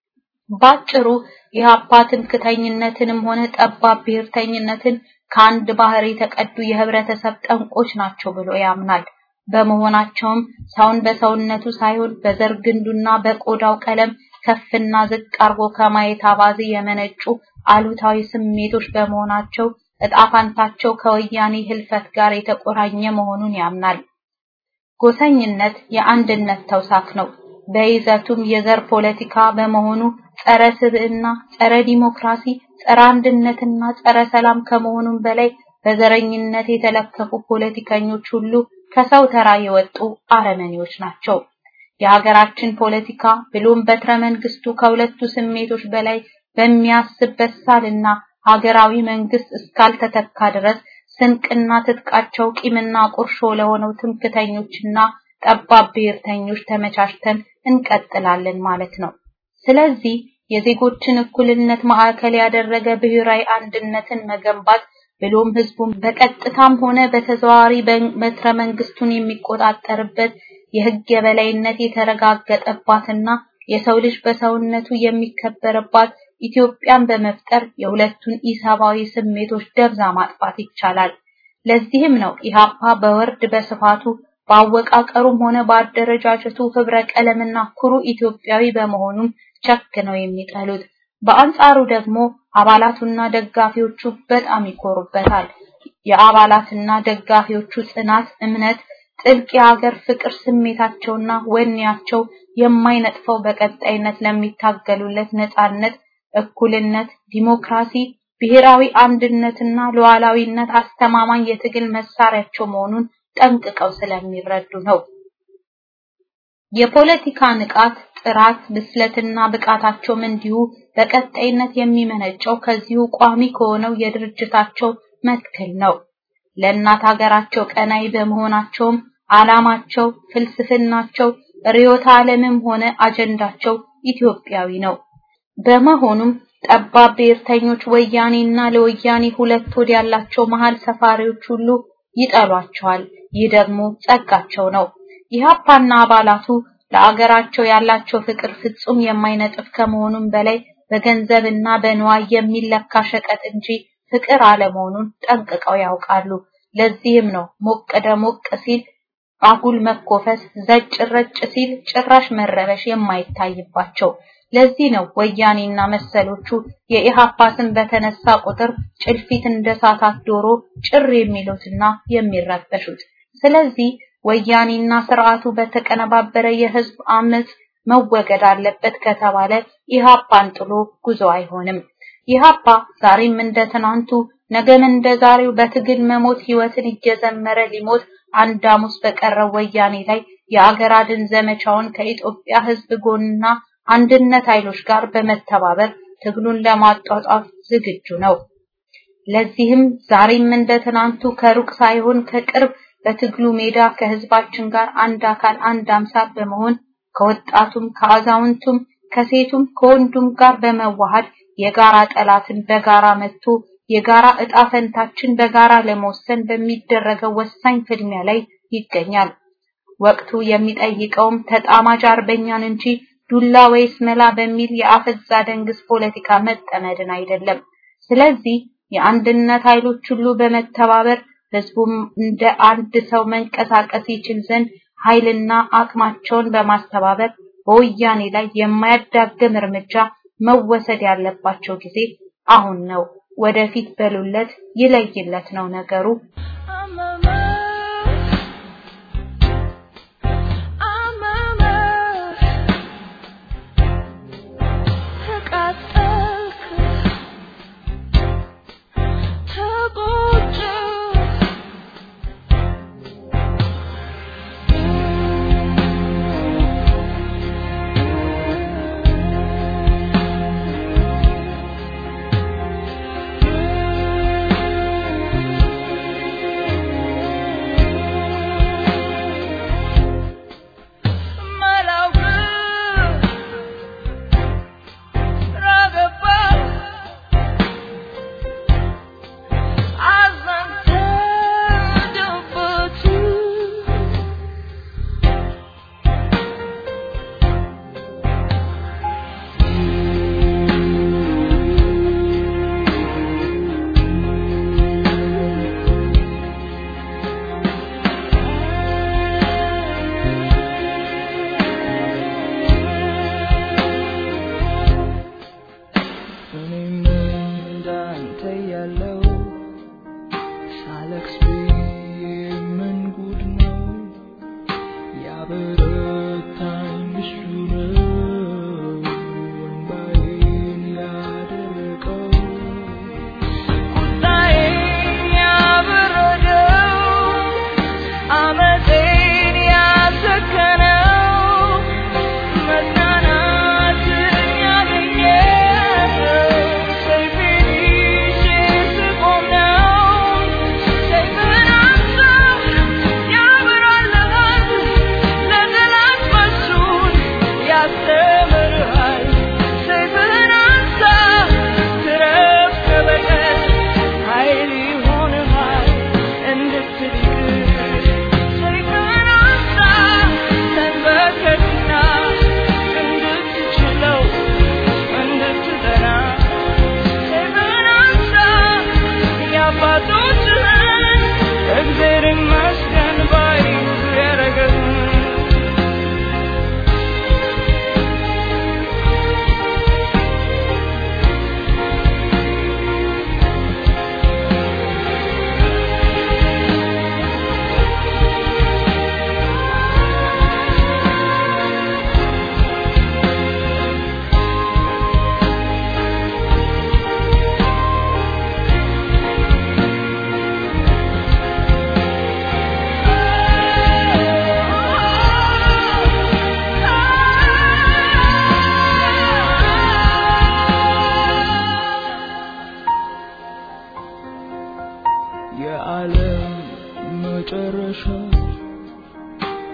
ባጭሩ ኢሃፓ ትምክህተኝነትንም ሆነ ጠባብ ብሔርተኝነትን ከአንድ ባህር የተቀዱ የህብረተሰብ ጠንቆች ናቸው ብሎ ያምናል። በመሆናቸውም ሰውን በሰውነቱ ሳይሆን በዘር ግንዱና በቆዳው ቀለም ከፍና ዝቅ አርጎ ከማየት አባዜ የመነጩ አሉታዊ ስሜቶች በመሆናቸው እጣፋንታቸው ከወያኔ ህልፈት ጋር የተቆራኘ መሆኑን ያምናል። ጎሰኝነት የአንድነት ተውሳክ ነው። በይዘቱም የዘር ፖለቲካ በመሆኑ ጸረ ስብዕና፣ ጸረ ዲሞክራሲ፣ ጸረ አንድነትና ጸረ ሰላም ከመሆኑም በላይ በዘረኝነት የተለከፉ ፖለቲከኞች ሁሉ ከሰው ተራ የወጡ አረመኔዎች ናቸው። የሀገራችን ፖለቲካ ብሎም በትረ መንግስቱ ከሁለቱ ስሜቶች በላይ በሚያስብ በሳልና ሀገራዊ መንግስት እስካልተተካ ድረስ ስንቅና ትጥቃቸው ቂምና ቁርሾ ለሆነው ትምክተኞችና ጠባብ ብሔርተኞች ተመቻችተን እንቀጥላለን ማለት ነው። ስለዚህ የዜጎችን እኩልነት ማዕከል ያደረገ ብሔራዊ አንድነትን መገንባት ብሎም ህዝቡን በቀጥታም ሆነ በተዘዋዋሪ በትረ መንግስቱን የሚቆጣጠርበት የህግ የበላይነት የተረጋገጠባትና የሰው ልጅ በሰውነቱ የሚከበርባት ኢትዮጵያን በመፍጠር የሁለቱን ኢሰባዊ ስሜቶች ደብዛ ማጥፋት ይቻላል። ለዚህም ነው ኢሃፓ በወርድ በስፋቱ ባወቃቀሩም ሆነ በአደረጃጀቱ ህብረ ቀለምና ኩሩ ኢትዮጵያዊ በመሆኑም ቸክ ነው የሚጠሉት። በአንጻሩ ደግሞ አባላቱና ደጋፊዎቹ በጣም ይኮሩበታል። የአባላትና ደጋፊዎቹ ጽናት፣ እምነት፣ ጥልቅ የሀገር ፍቅር ስሜታቸውና ወኔያቸው የማይነጥፈው በቀጣይነት ለሚታገሉለት ነጻነት፣ እኩልነት፣ ዲሞክራሲ፣ ብሔራዊ አንድነትና ሉዓላዊነት አስተማማኝ የትግል መሳሪያቸው መሆኑን ጠንቅቀው ስለሚረዱ ነው። የፖለቲካ ንቃት፣ ጥራት፣ ብስለትና ብቃታቸውም እንዲሁ በቀጣይነት የሚመነጨው ከዚሁ ቋሚ ከሆነው የድርጅታቸው መትከል ነው። ለእናት ሀገራቸው ቀናይ በመሆናቸውም ዓላማቸው፣ ፍልስፍናቸው፣ ርዕዮተ ዓለምም ሆነ አጀንዳቸው ኢትዮጵያዊ ነው። በመሆኑም ጠባብ ብሔርተኞች ወያኔና ለወያኔ ሁለት ሆድ ያላቸው መሃል ሰፋሪዎች ሁሉ ይጠሏቸዋል። ይህ ደግሞ ጸጋቸው ነው። ኢህአፓና አባላቱ ለአገራቸው ያላቸው ፍቅር ፍጹም የማይነጥፍ ከመሆኑም በላይ በገንዘብና በንዋይ የሚለካ ሸቀጥ እንጂ ፍቅር አለመሆኑን ጠንቅቀው ያውቃሉ። ለዚህም ነው ሞቅ ደሞቅ ሲል አጉል መኮፈስ፣ ዘጭ ረጭ ሲል ጭራሽ መረበሽ የማይታይባቸው። ለዚህ ነው ወያኔና መሰሎቹ የኢሃፓ ስም በተነሳ ቁጥር ጭልፊት እንደሳታት ዶሮ ጭር የሚሉትና የሚረበሹት። ስለዚህ ወያኔና ስርዓቱ በተቀነባበረ የህዝብ አመጽ መወገድ አለበት ከተባለ ኢሃፓን ጥሎ ጉዞ አይሆንም። ኢሃፓ ዛሬም እንደ ትናንቱ ነገም እንደ ዛሬው በትግል መሞት ህይወትን እየዘመረ ሊሞት አንድ ሐሙስ በቀረው ወያኔ ላይ የአገር አድን ዘመቻውን ከኢትዮጵያ ህዝብ ጎንና አንድነት ኃይሎች ጋር በመተባበር ትግሉን ለማጧጧፍ ዝግጁ ነው። ለዚህም ዛሬም እንደ ትናንቱ ከሩቅ ሳይሆን ከቅርብ በትግሉ ሜዳ ከህዝባችን ጋር አንድ አካል አንድ አምሳል በመሆን ከወጣቱም ከአዛውንቱም ከሴቱም ከወንዱም ጋር በመዋሃድ የጋራ ጠላትን በጋራ መጥቶ የጋራ ዕጣ ፈንታችን በጋራ ለመወሰን በሚደረገው ወሳኝ ፍልሚያ ላይ ይገኛል። ወቅቱ የሚጠይቀውም ተጣማጅ አርበኛን እንጂ ዱላ ወይስ መላ በሚል የአፈዛ ደንግስ ፖለቲካ መጠመድን አይደለም። ስለዚህ የአንድነት ኃይሎች ሁሉ በመተባበር ህዝቡም እንደ አንድ ሰው መንቀሳቀስ ይችል ዘንድ ኃይልና አቅማቸውን በማስተባበር በወያኔ ላይ የማያዳግም እርምጃ መወሰድ ያለባቸው ጊዜ አሁን ነው። ወደፊት በሉለት ይለይለት ነው ነገሩ።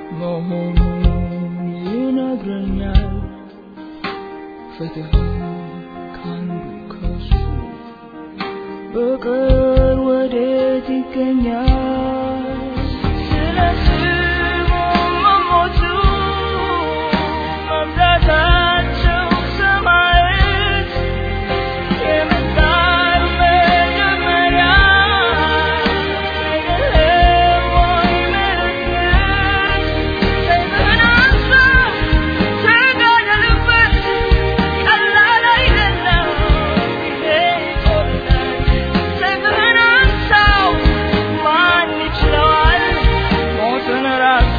መሆኑን ይነግረኛል ፍትህ ካንዱ ከሱ በቀር ወዴት ይገኛል ስለስሙ መሞቱ መምጣታቸው ሰማያት የመጣል መጀመሪያ አይደለም ወይ ምልክት ሰይፍህን አንሳ ተጋደልበት ቀላል አይደለም ይሄ ጦርነት ሰይፍህን አንሳው ማን ይችለዋል ሞትን ራሱ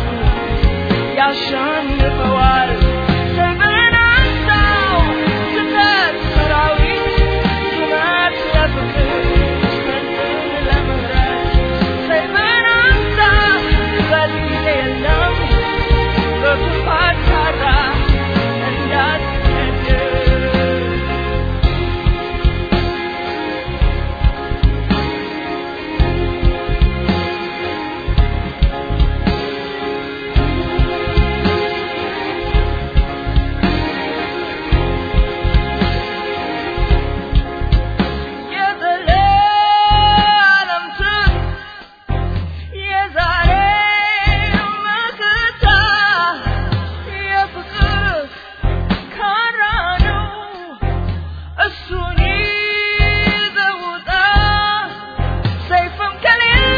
ያሸንፈዋል ሰይፍህን አንሳው ስህተት ሰራዊት ዙመት ለፍቅር ስንትን ለምህረት ሰይፍህን አንሳ በጊዜ የለም በክፋት ካራ እንዳትገድል የዘላለም ትር የዛሬ መከታ የፍቅር ካራ ነው እሱን ይዘህ ውጣ ሰይፍም ከሌለ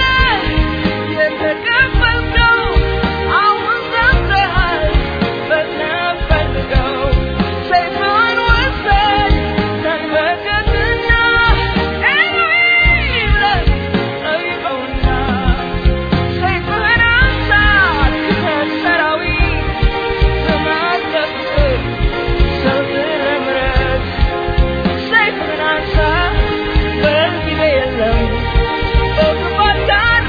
የተቀበልከው አሁን ሰምተሃል በደንብ ፈልገው ሰይፍህን ወሰድ ተንበርከክና ኤሎይ ብለህ ጠይቀውና ሰይፍህን አንሳ ክተት ሰራዊት ስማት ለፍቅር ሰልፍ ለምሕረት ሰይፍህን አንሳ በጊዜ የለም በክፋት ካራ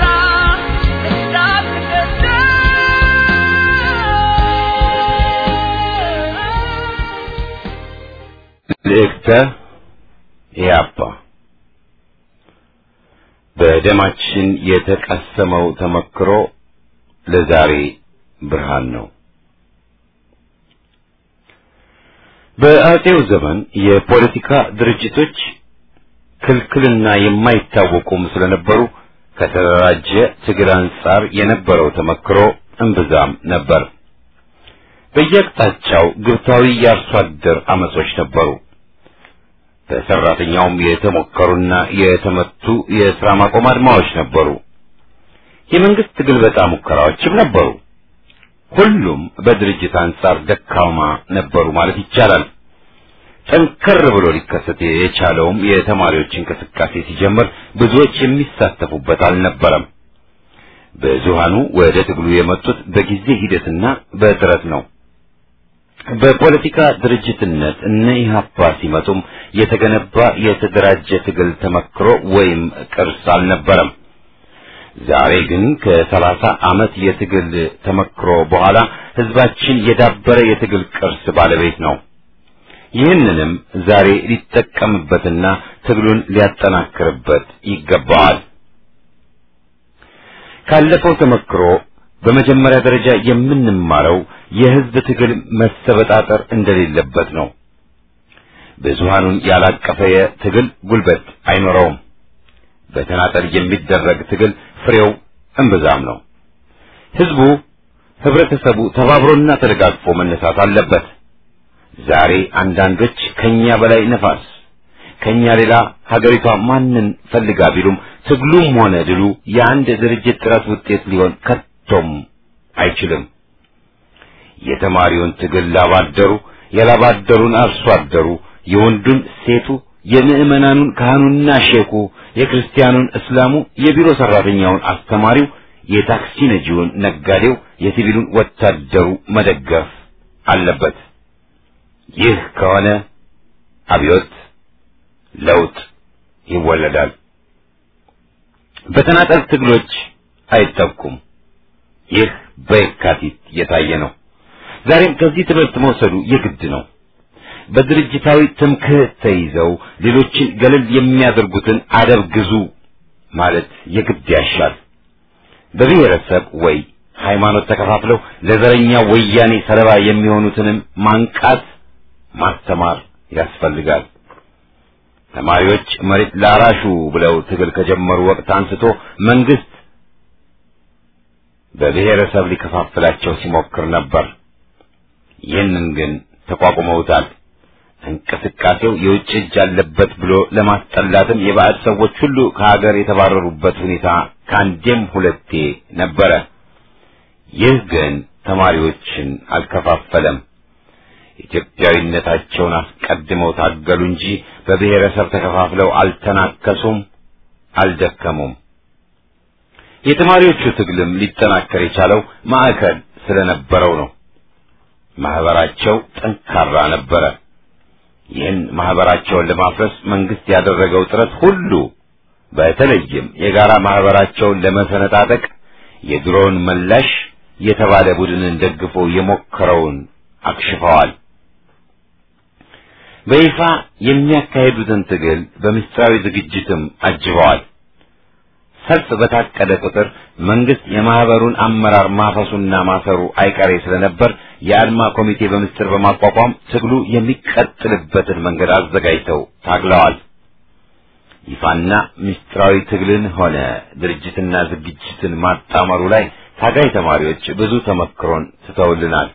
እንዳትገደል ልእክተ ኢያፓ በደማችን የተቀሰመው ተመክሮ ለዛሬ ብርሃን ነው። በአጼው ዘመን የፖለቲካ ድርጅቶች ክልክልና የማይታወቁም ስለነበሩ ከተደራጀ ትግል አንጻር የነበረው ተመክሮ እምብዛም ነበር። በየአቅጣጫው ግብታዊ የአርሶ አደር አመጾች ነበሩ። በሰራተኛውም የተሞከሩና የተመቱ የሥራ ማቆም አድማዎች ነበሩ። የመንግስት ግልበጣ ሙከራዎችም ነበሩ። ሁሉም በድርጅት አንጻር ደካማ ነበሩ ማለት ይቻላል። ጠንከር ብሎ ሊከሰት የቻለውም የተማሪዎች እንቅስቃሴ ሲጀምር ብዙዎች የሚሳተፉበት አልነበረም። ብዙሃኑ ወደ ትግሉ የመጡት በጊዜ ሂደትና በጥረት ነው። በፖለቲካ ድርጅትነት እነ ኢህአፓ ሲመጡም የተገነባ የተደራጀ ትግል ተመክሮ ወይም ቅርስ አልነበረም። ዛሬ ግን ከ30 ዓመት የትግል ተመክሮ በኋላ ህዝባችን የዳበረ የትግል ቅርስ ባለቤት ነው። ይህንንም ዛሬ ሊጠቀምበትና ትግሉን ሊያጠናክርበት ይገባዋል። ካለፈው ተመክሮ በመጀመሪያ ደረጃ የምንማረው የህዝብ ትግል መሰበጣጠር እንደሌለበት ነው። ብዙሃኑን ያላቀፈ ትግል ጉልበት አይኖረውም። በተናጠል የሚደረግ ትግል ፍሬው እምብዛም ነው። ህዝቡ፣ ህብረተሰቡ ተባብሮና ተደጋግፎ መነሳት አለበት። ዛሬ አንዳንዶች ከኛ በላይ ነፋስ፣ ከኛ ሌላ ሀገሪቷ ማንን ፈልጋ ቢሉም ትግሉም ሆነ ድሉ የአንድ ድርጅት ጥረት ውጤት ሊሆን ከቶም አይችልም። የተማሪውን ትግል ላባደሩ፣ የላባደሩን አርሶ አደሩ፣ የወንዱን ሴቱ፣ የምዕመናኑን ካህኑና ሼኩ፣ የክርስቲያኑን እስላሙ፣ የቢሮ ሰራተኛውን አስተማሪው፣ የታክሲ ነጂውን ነጋዴው፣ የሲቪሉን ወታደሩ መደገፍ አለበት። ይህ ከሆነ አብዮት ለውጥ ይወለዳል። በተናጠል ትግሎች አይጠቁም። ይህ በየካቲት የታየ ነው። ዛሬም ከዚህ ትምህርት መውሰዱ የግድ ነው። በድርጅታዊ ትምክህት ተይዘው ሌሎችን ገለል የሚያደርጉትን አደብ ግዙ ማለት የግድ ያሻል። በብሔረሰብ ወይ ሃይማኖት ተከፋፍለው ለዘረኛ ወያኔ ሰለባ የሚሆኑትንም ማንቃት ማስተማር ያስፈልጋል። ተማሪዎች መሬት ላራሹ ብለው ትግል ከጀመሩ ወቅት አንስቶ መንግስት በብሔረሰብ ሊከፋፍላቸው ሲሞክር ነበር። ይህንን ግን ተቋቁመውታል። እንቅስቃሴው የውጭ እጅ አለበት ብሎ ለማስጠላትም የባዕድ ሰዎች ሁሉ ከሀገር የተባረሩበት ሁኔታ ከአንዴም ሁለቴ ነበረ። ይህ ግን ተማሪዎችን አልከፋፈለም። ኢትዮጵያዊነታቸውን አስቀድመው ታገሉ እንጂ በብሔረሰብ ተከፋፍለው አልተናከሱም፣ አልደከሙም። የተማሪዎቹ ትግልም ሊጠናከር የቻለው ማዕከል ስለነበረው ነው። ማህበራቸው ጠንካራ ነበረ። ይህን ማህበራቸውን ለማፍረስ መንግስት ያደረገው ጥረት ሁሉ በተለይም የጋራ ማህበራቸውን ለመሰነጣጠቅ የድሮውን መላሽ የተባለ ቡድንን ደግፎ የሞከረውን አክሽፈዋል። በይፋ የሚያካሄዱትን ትግል በምስጢራዊ ዝግጅትም አጅበዋል። ሰልፍ በታቀደ ቁጥር መንግስት የማህበሩን አመራር ማፈሱና ማሰሩ አይቀሬ ስለነበር የአድማ ኮሚቴ በምስጢር በማቋቋም ትግሉ የሚቀጥልበትን መንገድ አዘጋጅተው ታግለዋል። ይፋና ምስጢራዊ ትግልን ሆነ ድርጅትና ዝግጅትን ማጣመሩ ላይ ታጋይ ተማሪዎች ብዙ ተመክሮን ትተውልናል።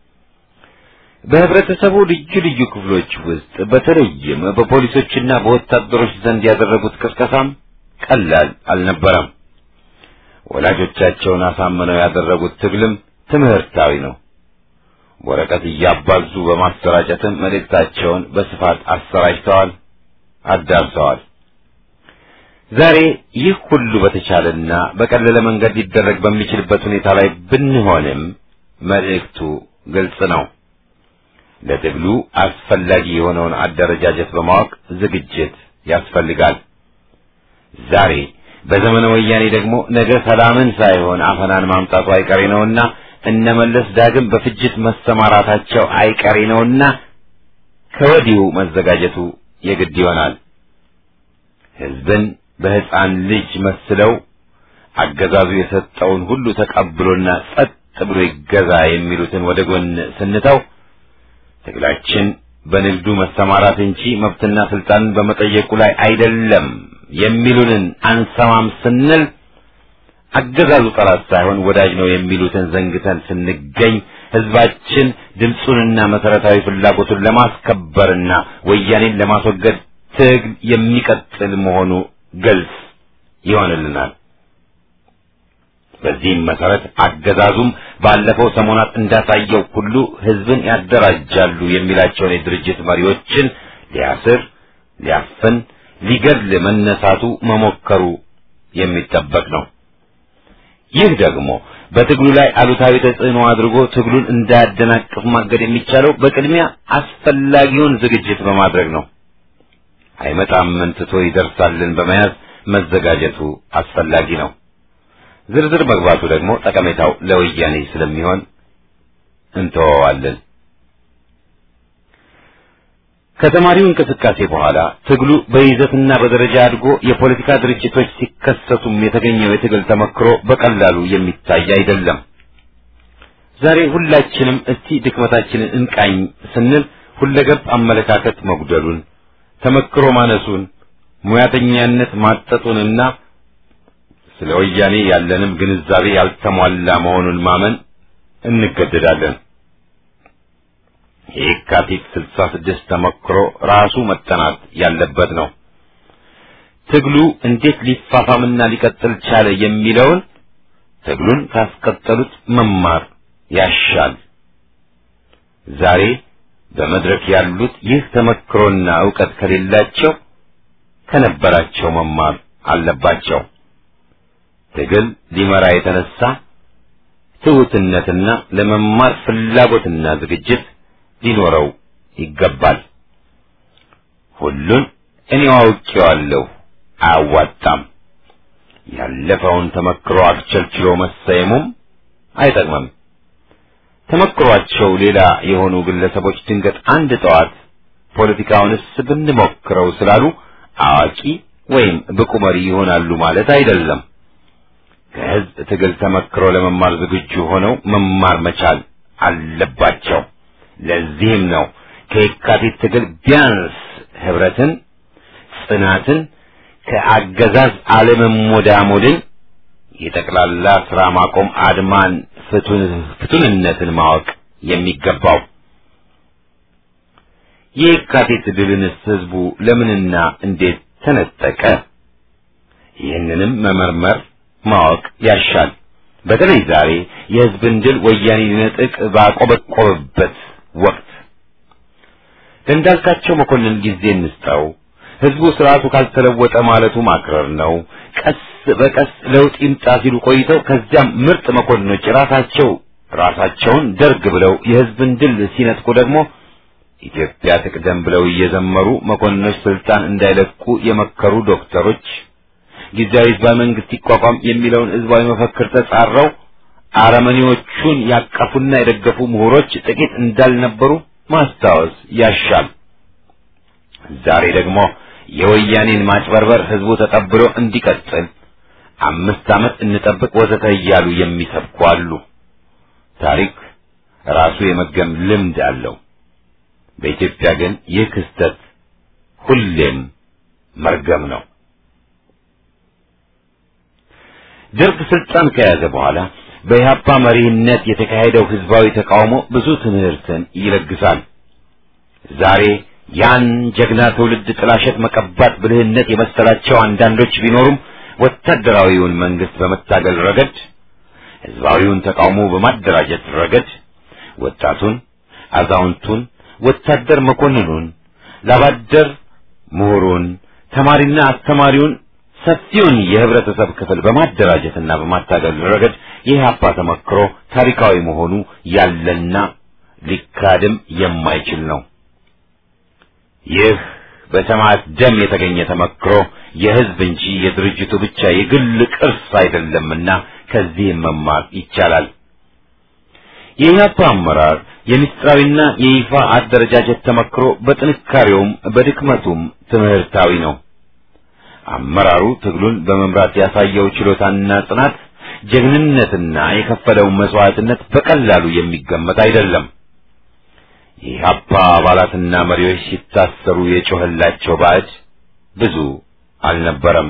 በህብረተሰቡ ልዩ ልዩ ክፍሎች ውስጥ በተለይም በፖሊሶችና በወታደሮች ዘንድ ያደረጉት ቅስቀሳም ቀላል አልነበረም። ወላጆቻቸውን አሳምነው ያደረጉት ትግልም ትምህርታዊ ነው። ወረቀት እያባዙ በማሰራጨትም መልእክታቸውን በስፋት አሰራጭተዋል፣ አዳርሰዋል። ዛሬ ይህ ሁሉ በተቻለና በቀለለ መንገድ ሊደረግ በሚችልበት ሁኔታ ላይ ብንሆንም መልእክቱ ግልጽ ነው። ለትግሉ አስፈላጊ የሆነውን አደረጃጀት በማወቅ ዝግጅት ያስፈልጋል። ዛሬ በዘመነ ወያኔ ደግሞ ነገ ሰላምን ሳይሆን አፈናን ማምጣቱ አይቀሬ ነውና እነመለስ ዳግም በፍጅት መሰማራታቸው አይቀሬ ነውና ከወዲሁ መዘጋጀቱ የግድ ይሆናል። ህዝብን በህፃን ልጅ መስለው አገዛዙ የሰጠውን ሁሉ ተቀብሎና ጸጥ ብሎ ይገዛ የሚሉትን ወደ ጎን ስንተው ትግላችን በንግዱ መሰማራት እንጂ መብትና ስልጣንን በመጠየቁ ላይ አይደለም የሚሉንን አንሰማም ስንል አገዛዙ ጠላት ሳይሆን ወዳጅ ነው የሚሉትን ዘንግተን ስንገኝ ህዝባችን ድምፁንና መሰረታዊ ፍላጎቱን ለማስከበርና ወያኔን ለማስወገድ ትግል የሚቀጥል መሆኑ ግልጽ ይሆንልናል። በዚህም መሰረት አገዛዙም ባለፈው ሰሞናት እንዳሳየው ሁሉ ህዝብን ያደራጃሉ የሚላቸውን የድርጅት መሪዎችን ሊያስር፣ ሊያፍን፣ ሊገድል መነሳቱ መሞከሩ የሚጠበቅ ነው። ይህ ደግሞ በትግሉ ላይ አሉታዊ ተጽዕኖ አድርጎ ትግሉን እንዳያደናቅፍ ማገድ የሚቻለው በቅድሚያ አስፈላጊውን ዝግጅት በማድረግ ነው። አይመጣም እንትቶ ይደርሳልን በመያዝ መዘጋጀቱ አስፈላጊ ነው። ዝርዝር መግባቱ ደግሞ ጠቀሜታው ለወያኔ ስለሚሆን እንተዋዋለን። ከተማሪው እንቅስቃሴ በኋላ ትግሉ በይዘትና በደረጃ አድጎ የፖለቲካ ድርጅቶች ሲከሰቱም የተገኘው የትግል ተመክሮ በቀላሉ የሚታይ አይደለም። ዛሬ ሁላችንም እስቲ ድክመታችንን እንቃኝ ስንል ሁለገብ አመለካከት መጉደሉን፣ ተመክሮ ማነሱን፣ ሙያተኛነት ማጠጡንና ስለ ወያኔ ያለንም ግንዛቤ ያልተሟላ መሆኑን ማመን እንገደዳለን። የካቲት 66 ተመክሮ ራሱ መጠናት ያለበት ነው። ትግሉ እንዴት ሊፋፋምና ሊቀጥል ቻለ የሚለውን ትግሉን ካስቀጠሉት መማር ያሻል። ዛሬ በመድረክ ያሉት ይህ ተመክሮና ዕውቀት ከሌላቸው ከነበራቸው መማር አለባቸው። ትግል ሊመራ የተነሳ ትውትነትና ለመማር ፍላጎትና ዝግጅት ሊኖረው ይገባል። ሁሉን እኔ አውቄዋለሁ አያዋጣም። ያለፈውን ተመክሮ አክቸልችሎ መሰየሙም አይጠቅምም። ተመክሯቸው ሌላ የሆኑ ግለሰቦች ድንገት አንድ ጠዋት ፖለቲካውንስ ብንሞክረው ስላሉ አዋቂ ወይም ብቁ መሪ ይሆናሉ ማለት አይደለም። ከህዝብ ትግል ተመክሮ ለመማር ዝግጁ ሆነው መማር መቻል አለባቸው። ለዚህም ነው ከየካቲት ትግል ቢያንስ ህብረትን፣ ጽናትን፣ ከአገዛዝ አለመሞዳሞድን፣ የጠቅላላ ስራ ማቆም አድማን ፍቱንነትን ማወቅ የሚገባው። የየካቲት ድልንስ ህዝቡ ለምንና እንዴት ተነጠቀ? ይህንንም መመርመር ማወቅ ያሻል። በተለይ ዛሬ የህዝብን ድል ወያኔ ሊነጥቅ ባቆበቆበበት ወቅት እንዳልካቸው መኮንን ጊዜ እንስጠው፣ ህዝቡ ስርዓቱ ካልተለወጠ ማለቱ ማክረር ነው። ቀስ በቀስ ለውጥ ይምጣ ሲሉ ቆይተው ከዚያም ምርጥ መኮንኖች ራሳቸውን ደርግ ብለው የህዝብን ድል ሲነጥቁ ደግሞ ኢትዮጵያ ትቅደም ብለው እየዘመሩ መኮንኖች ስልጣን እንዳይለቁ የመከሩ ዶክተሮች፣ ጊዜያዊ ህዝባዊ መንግስት ይቋቋም የሚለውን ህዝባዊ መፈክር ተጻረው አረመኔዎቹን ያቀፉና የደገፉ ምሁሮች ጥቂት እንዳልነበሩ ማስታወስ ያሻል። ዛሬ ደግሞ የወያኔን ማጭበርበር ህዝቡ ተቀብሎ እንዲቀጥል 5 ዓመት እንጠብቅ ወዘተ እያሉ የሚሰብኩ አሉ። ታሪክ ራሱ የመገም ልምድ አለው። በኢትዮጵያ ግን ይህ ክስተት ሁሌም መርገም ነው። ደርግ ስልጣን ከያዘ በኋላ በኢህአፓ መሪነት የተካሄደው ህዝባዊ ተቃውሞ ብዙ ትምህርትን ይለግሳል። ዛሬ ያን ጀግና ትውልድ ጥላሸት መቀባት ብልህነት የመሰላቸው አንዳንዶች ቢኖሩም ወታደራዊውን መንግስት በመታገል ረገድ፣ ህዝባዊውን ተቃውሞ በማደራጀት ረገድ ወጣቱን፣ አዛውንቱን፣ ወታደር መኮንኑን፣ ላባደር ምሁሩን፣ ተማሪና አስተማሪውን፣ ሰፊውን የህብረተሰብ ክፍል በማደራጀትና በማታገል ረገድ የኢህአፓ ተመክሮ ታሪካዊ መሆኑ ያለና ሊካድም የማይችል ነው። ይህ በሰማዕት ደም የተገኘ ተመክሮ የህዝብ እንጂ የድርጅቱ ብቻ የግል ቅርስ አይደለምና ከዚህም መማር ይቻላል። የኢህአፓ አመራር የምስጢራዊና የይፋ አደረጃጀት ተመክሮ በጥንካሬውም በድክመቱም ትምህርታዊ ነው። አመራሩ ትግሉን በመምራት ያሳየው ችሎታና ጽናት፣ ጀግንነትና የከፈለው መስዋዕትነት በቀላሉ የሚገመት አይደለም። የኢህአፓ አባላትና መሪዎች ሲታሰሩ የጮህላቸው ባዕድ ብዙ አልነበረም።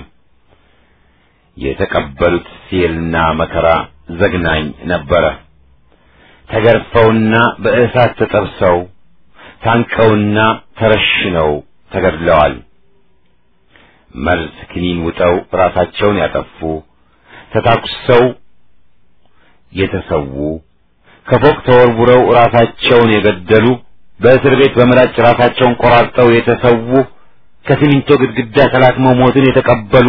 የተቀበሉት ሲልና መከራ ዘግናኝ ነበረ። ተገርፈውና በእሳት ተጠብሰው፣ ታንቀውና ተረሽነው ተገድለዋል። መርዝ ክኒን ውጠው ራሳቸውን ያጠፉ፣ ተታኩሰው የተሰዉ፣ ከፎቅ ተወርውረው ራሳቸውን የገደሉ፣ በእስር ቤት በምላጭ ራሳቸውን ቆራርጠው የተሰዉ፣ ከሲሚንቶ ግድግዳ ተላትመው ሞትን የተቀበሉ፣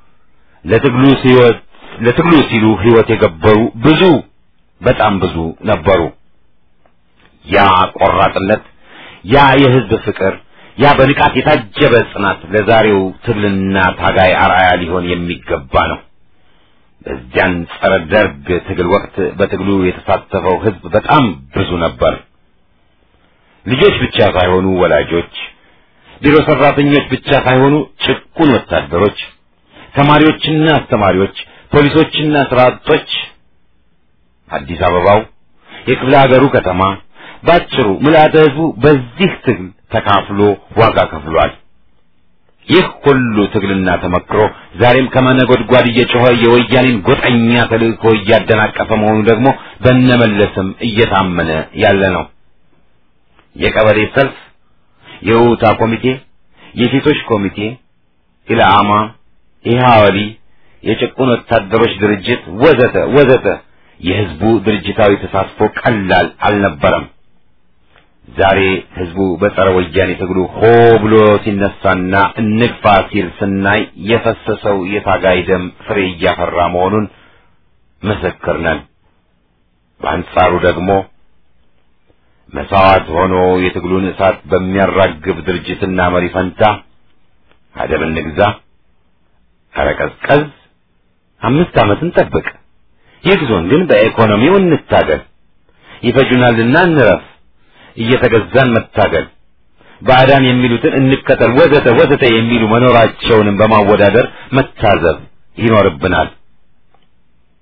ለትግሉ ሲሉ ሕይወት የገበሩ ብዙ፣ በጣም ብዙ ነበሩ። ያ ቆራጥነት፣ ያ የህዝብ ፍቅር፣ ያ በንቃት የታጀበ ጽናት ለዛሬው ትግልና ታጋይ አርአያ ሊሆን የሚገባ ነው። በዚያን ጸረ ደርግ ትግል ወቅት በትግሉ የተሳተፈው ህዝብ በጣም ብዙ ነበር። ልጆች ብቻ ሳይሆኑ ወላጆች፣ ቢሮ ሰራተኞች ብቻ ሳይሆኑ ጭቁን ወታደሮች፣ ተማሪዎችና አስተማሪዎች፣ ፖሊሶችና ስራ አጦች፣ አዲስ አበባው፣ የክፍለ ሀገሩ ከተማ፣ ባጭሩ ምልአተ ህዝቡ በዚህ ትግል ተካፍሎ ዋጋ ከፍሏል። ይህ ሁሉ ትግልና ተመክሮ ዛሬም ከመነጎድጓድ እየጮኸ የወያኔን ጎጠኛ ተልእኮ እያደናቀፈ መሆኑ ደግሞ በነመለስም እየታመነ ያለ ነው። የቀበሌ ሰልፍ፣ የውታ ኮሚቴ፣ የሴቶች ኮሚቴ፣ ኢላማ፣ ኢሃወሊ፣ የጭቁን ወታደሮች ድርጅት ወዘተ ወዘተ የህዝቡ ድርጅታዊ ተሳትፎ ቀላል አልነበረም። ዛሬ ህዝቡ በጸረ ወያኔ ትግሉ ሆ ብሎ ሲነሳና እንግፋ ሲል ስናይ የፈሰሰው የታጋይ ደም ፍሬ እያፈራ መሆኑን ምስክር ነን። በአንጻሩ ደግሞ መስዋዕት ሆኖ የትግሉን እሳት በሚያራግብ ድርጅትና መሪ ፈንታ አደብ እንግዛ፣ ኧረ ቀዝቀዝ፣ 5 ዓመት እንጠብቅ፣ ይግዙን ግን በኢኮኖሚው እንታገል፣ ይፈጁናልና እንረፍ፣ እየተገዛን መታገል፣ ባዕዳን የሚሉትን እንከተል ወዘተ ወዘተ የሚሉ መኖራቸውንም በማወዳደር መታዘብ ይኖርብናል።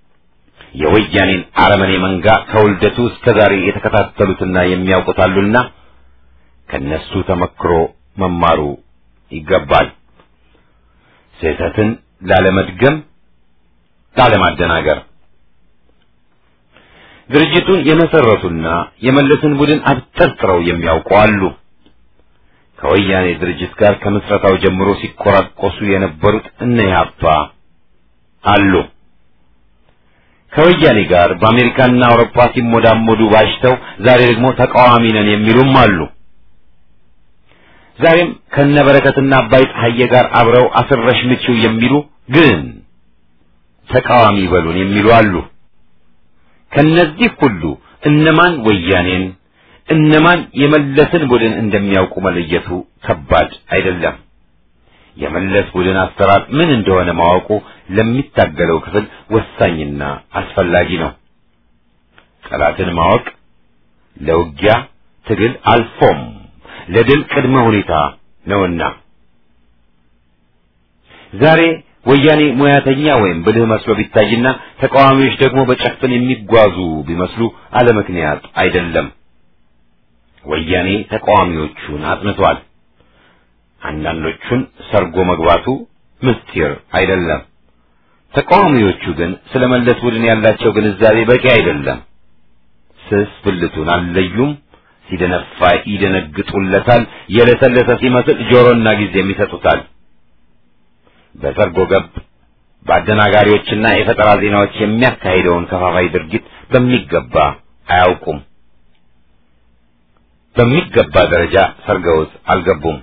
የወያኔን አረመኔ መንጋ ከውልደቱ እስከ ዛሬ የተከታተሉትና የሚያውቁታሉና ከነሱ ተመክሮ መማሩ ይገባል። ስህተትን ላለመድገም፣ ላለማደናገር። ድርጅቱን የመሰረቱና የመለስን ቡድን አብጠርጥረው የሚያውቁ አሉ። ከወያኔ ድርጅት ጋር ከምስረታው ጀምሮ ሲቆራቆሱ የነበሩት እነ ኢህአፓ አሉ። ከወያኔ ጋር በአሜሪካና አውሮፓ ሲሞዳሞዱ ባሽተው ዛሬ ደግሞ ተቃዋሚ ነን የሚሉም አሉ። ዛሬም ከነበረከትና አባይ ፀሐዬ ጋር አብረው አስረሽ ምቺው የሚሉ ግን ተቃዋሚ በሉን የሚሉ አሉ። ከነዚህ ሁሉ እነማን ወያኔን እነማን የመለስን ቡድን እንደሚያውቁ መለየቱ ከባድ አይደለም። የመለስ ቡድን አሰራር ምን እንደሆነ ማወቁ ለሚታገለው ክፍል ወሳኝና አስፈላጊ ነው። ጠላትን ማወቅ ለውጊያ ትግል አልፎም ለድል ቅድመ ሁኔታ ነውና ዛሬ ወያኔ ሙያተኛ ወይም ብልህ መስሎ ቢታይና ተቃዋሚዎች ደግሞ በጨፍን የሚጓዙ ቢመስሉ አለምክንያት አይደለም። ወያኔ ተቃዋሚዎቹን አጥንቷል። አንዳንዶቹን ሰርጎ መግባቱ ምስጢር አይደለም። ተቃዋሚዎቹ ግን ስለመለስ ቡድን ያላቸው ግንዛቤ በቂ አይደለም። ስስ ብልቱን አልለዩም። ሲደነፋ ይደነግጡለታል። የለሰለሰ ሲመስል ጆሮና ጊዜም ይሰጡታል። በሰርጎ ገብ በአደናጋሪዎችና የፈጠራ ዜናዎች የሚያካሂደውን ከፋፋይ ድርጊት በሚገባ አያውቁም። በሚገባ ደረጃ ሰርገውት አልገቡም።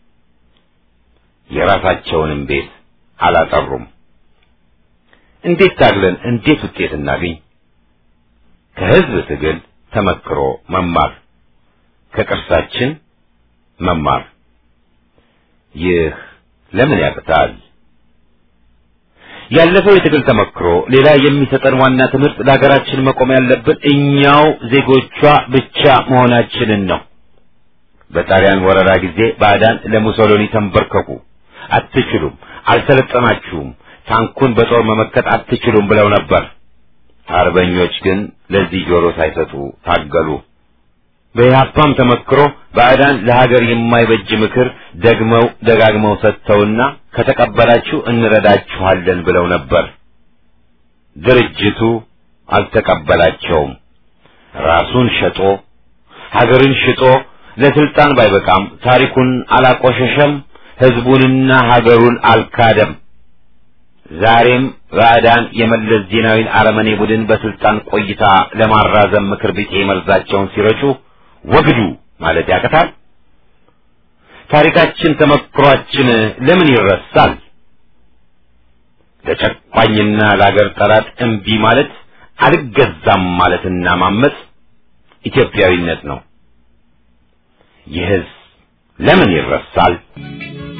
የራሳቸውንም ቤት አላጠሩም። እንዴት ታግለን እንዴት ውጤት እናገኝ? ከህዝብ ትግል ተመክሮ መማር፣ ከቅርሳችን መማር። ይህ ለምን ያቅታል? ያለፈው የትግል ተመክሮ ሌላ የሚሰጠን ዋና ትምህርት ለሀገራችን መቆም ያለብን እኛው ዜጎቿ ብቻ መሆናችንን ነው። በጣሊያን ወረራ ጊዜ ባዕዳን ለሙሶሎኒ ተንበርከኩ፣ አትችሉም፣ አልሰለጠናችሁም፣ ታንኩን በጦር መመከት አትችሉም ብለው ነበር። አርበኞች ግን ለዚህ ጆሮ ሳይሰጡ ታገሉ። በኢህአፓም ተመክሮ ባዕዳን ለሀገር የማይበጅ ምክር ደግመው ደጋግመው ሰጥተውና ከተቀበላችሁ እንረዳችኋለን ብለው ነበር። ድርጅቱ አልተቀበላቸውም። ራሱን ሸጦ ሀገርን ሽጦ ለስልጣን ባይበቃም ታሪኩን አላቆሸሸም፣ ህዝቡንና ሀገሩን አልካደም። ዛሬም ባዕዳን የመለስ ዜናዊን አረመኔ ቡድን በስልጣን ቆይታ ለማራዘም ምክር ቢጤ መርዛቸውን ሲረጩ ወግዱ ማለት ያቀታል። ታሪካችን ተመክሯችን ለምን ይረሳል? ለጨቋኝና ለአገር ጠላት እምቢ ማለት አልገዛም ማለትና ማመጽ ኢትዮጵያዊነት ነው። ይህስ ለምን ይረሳል?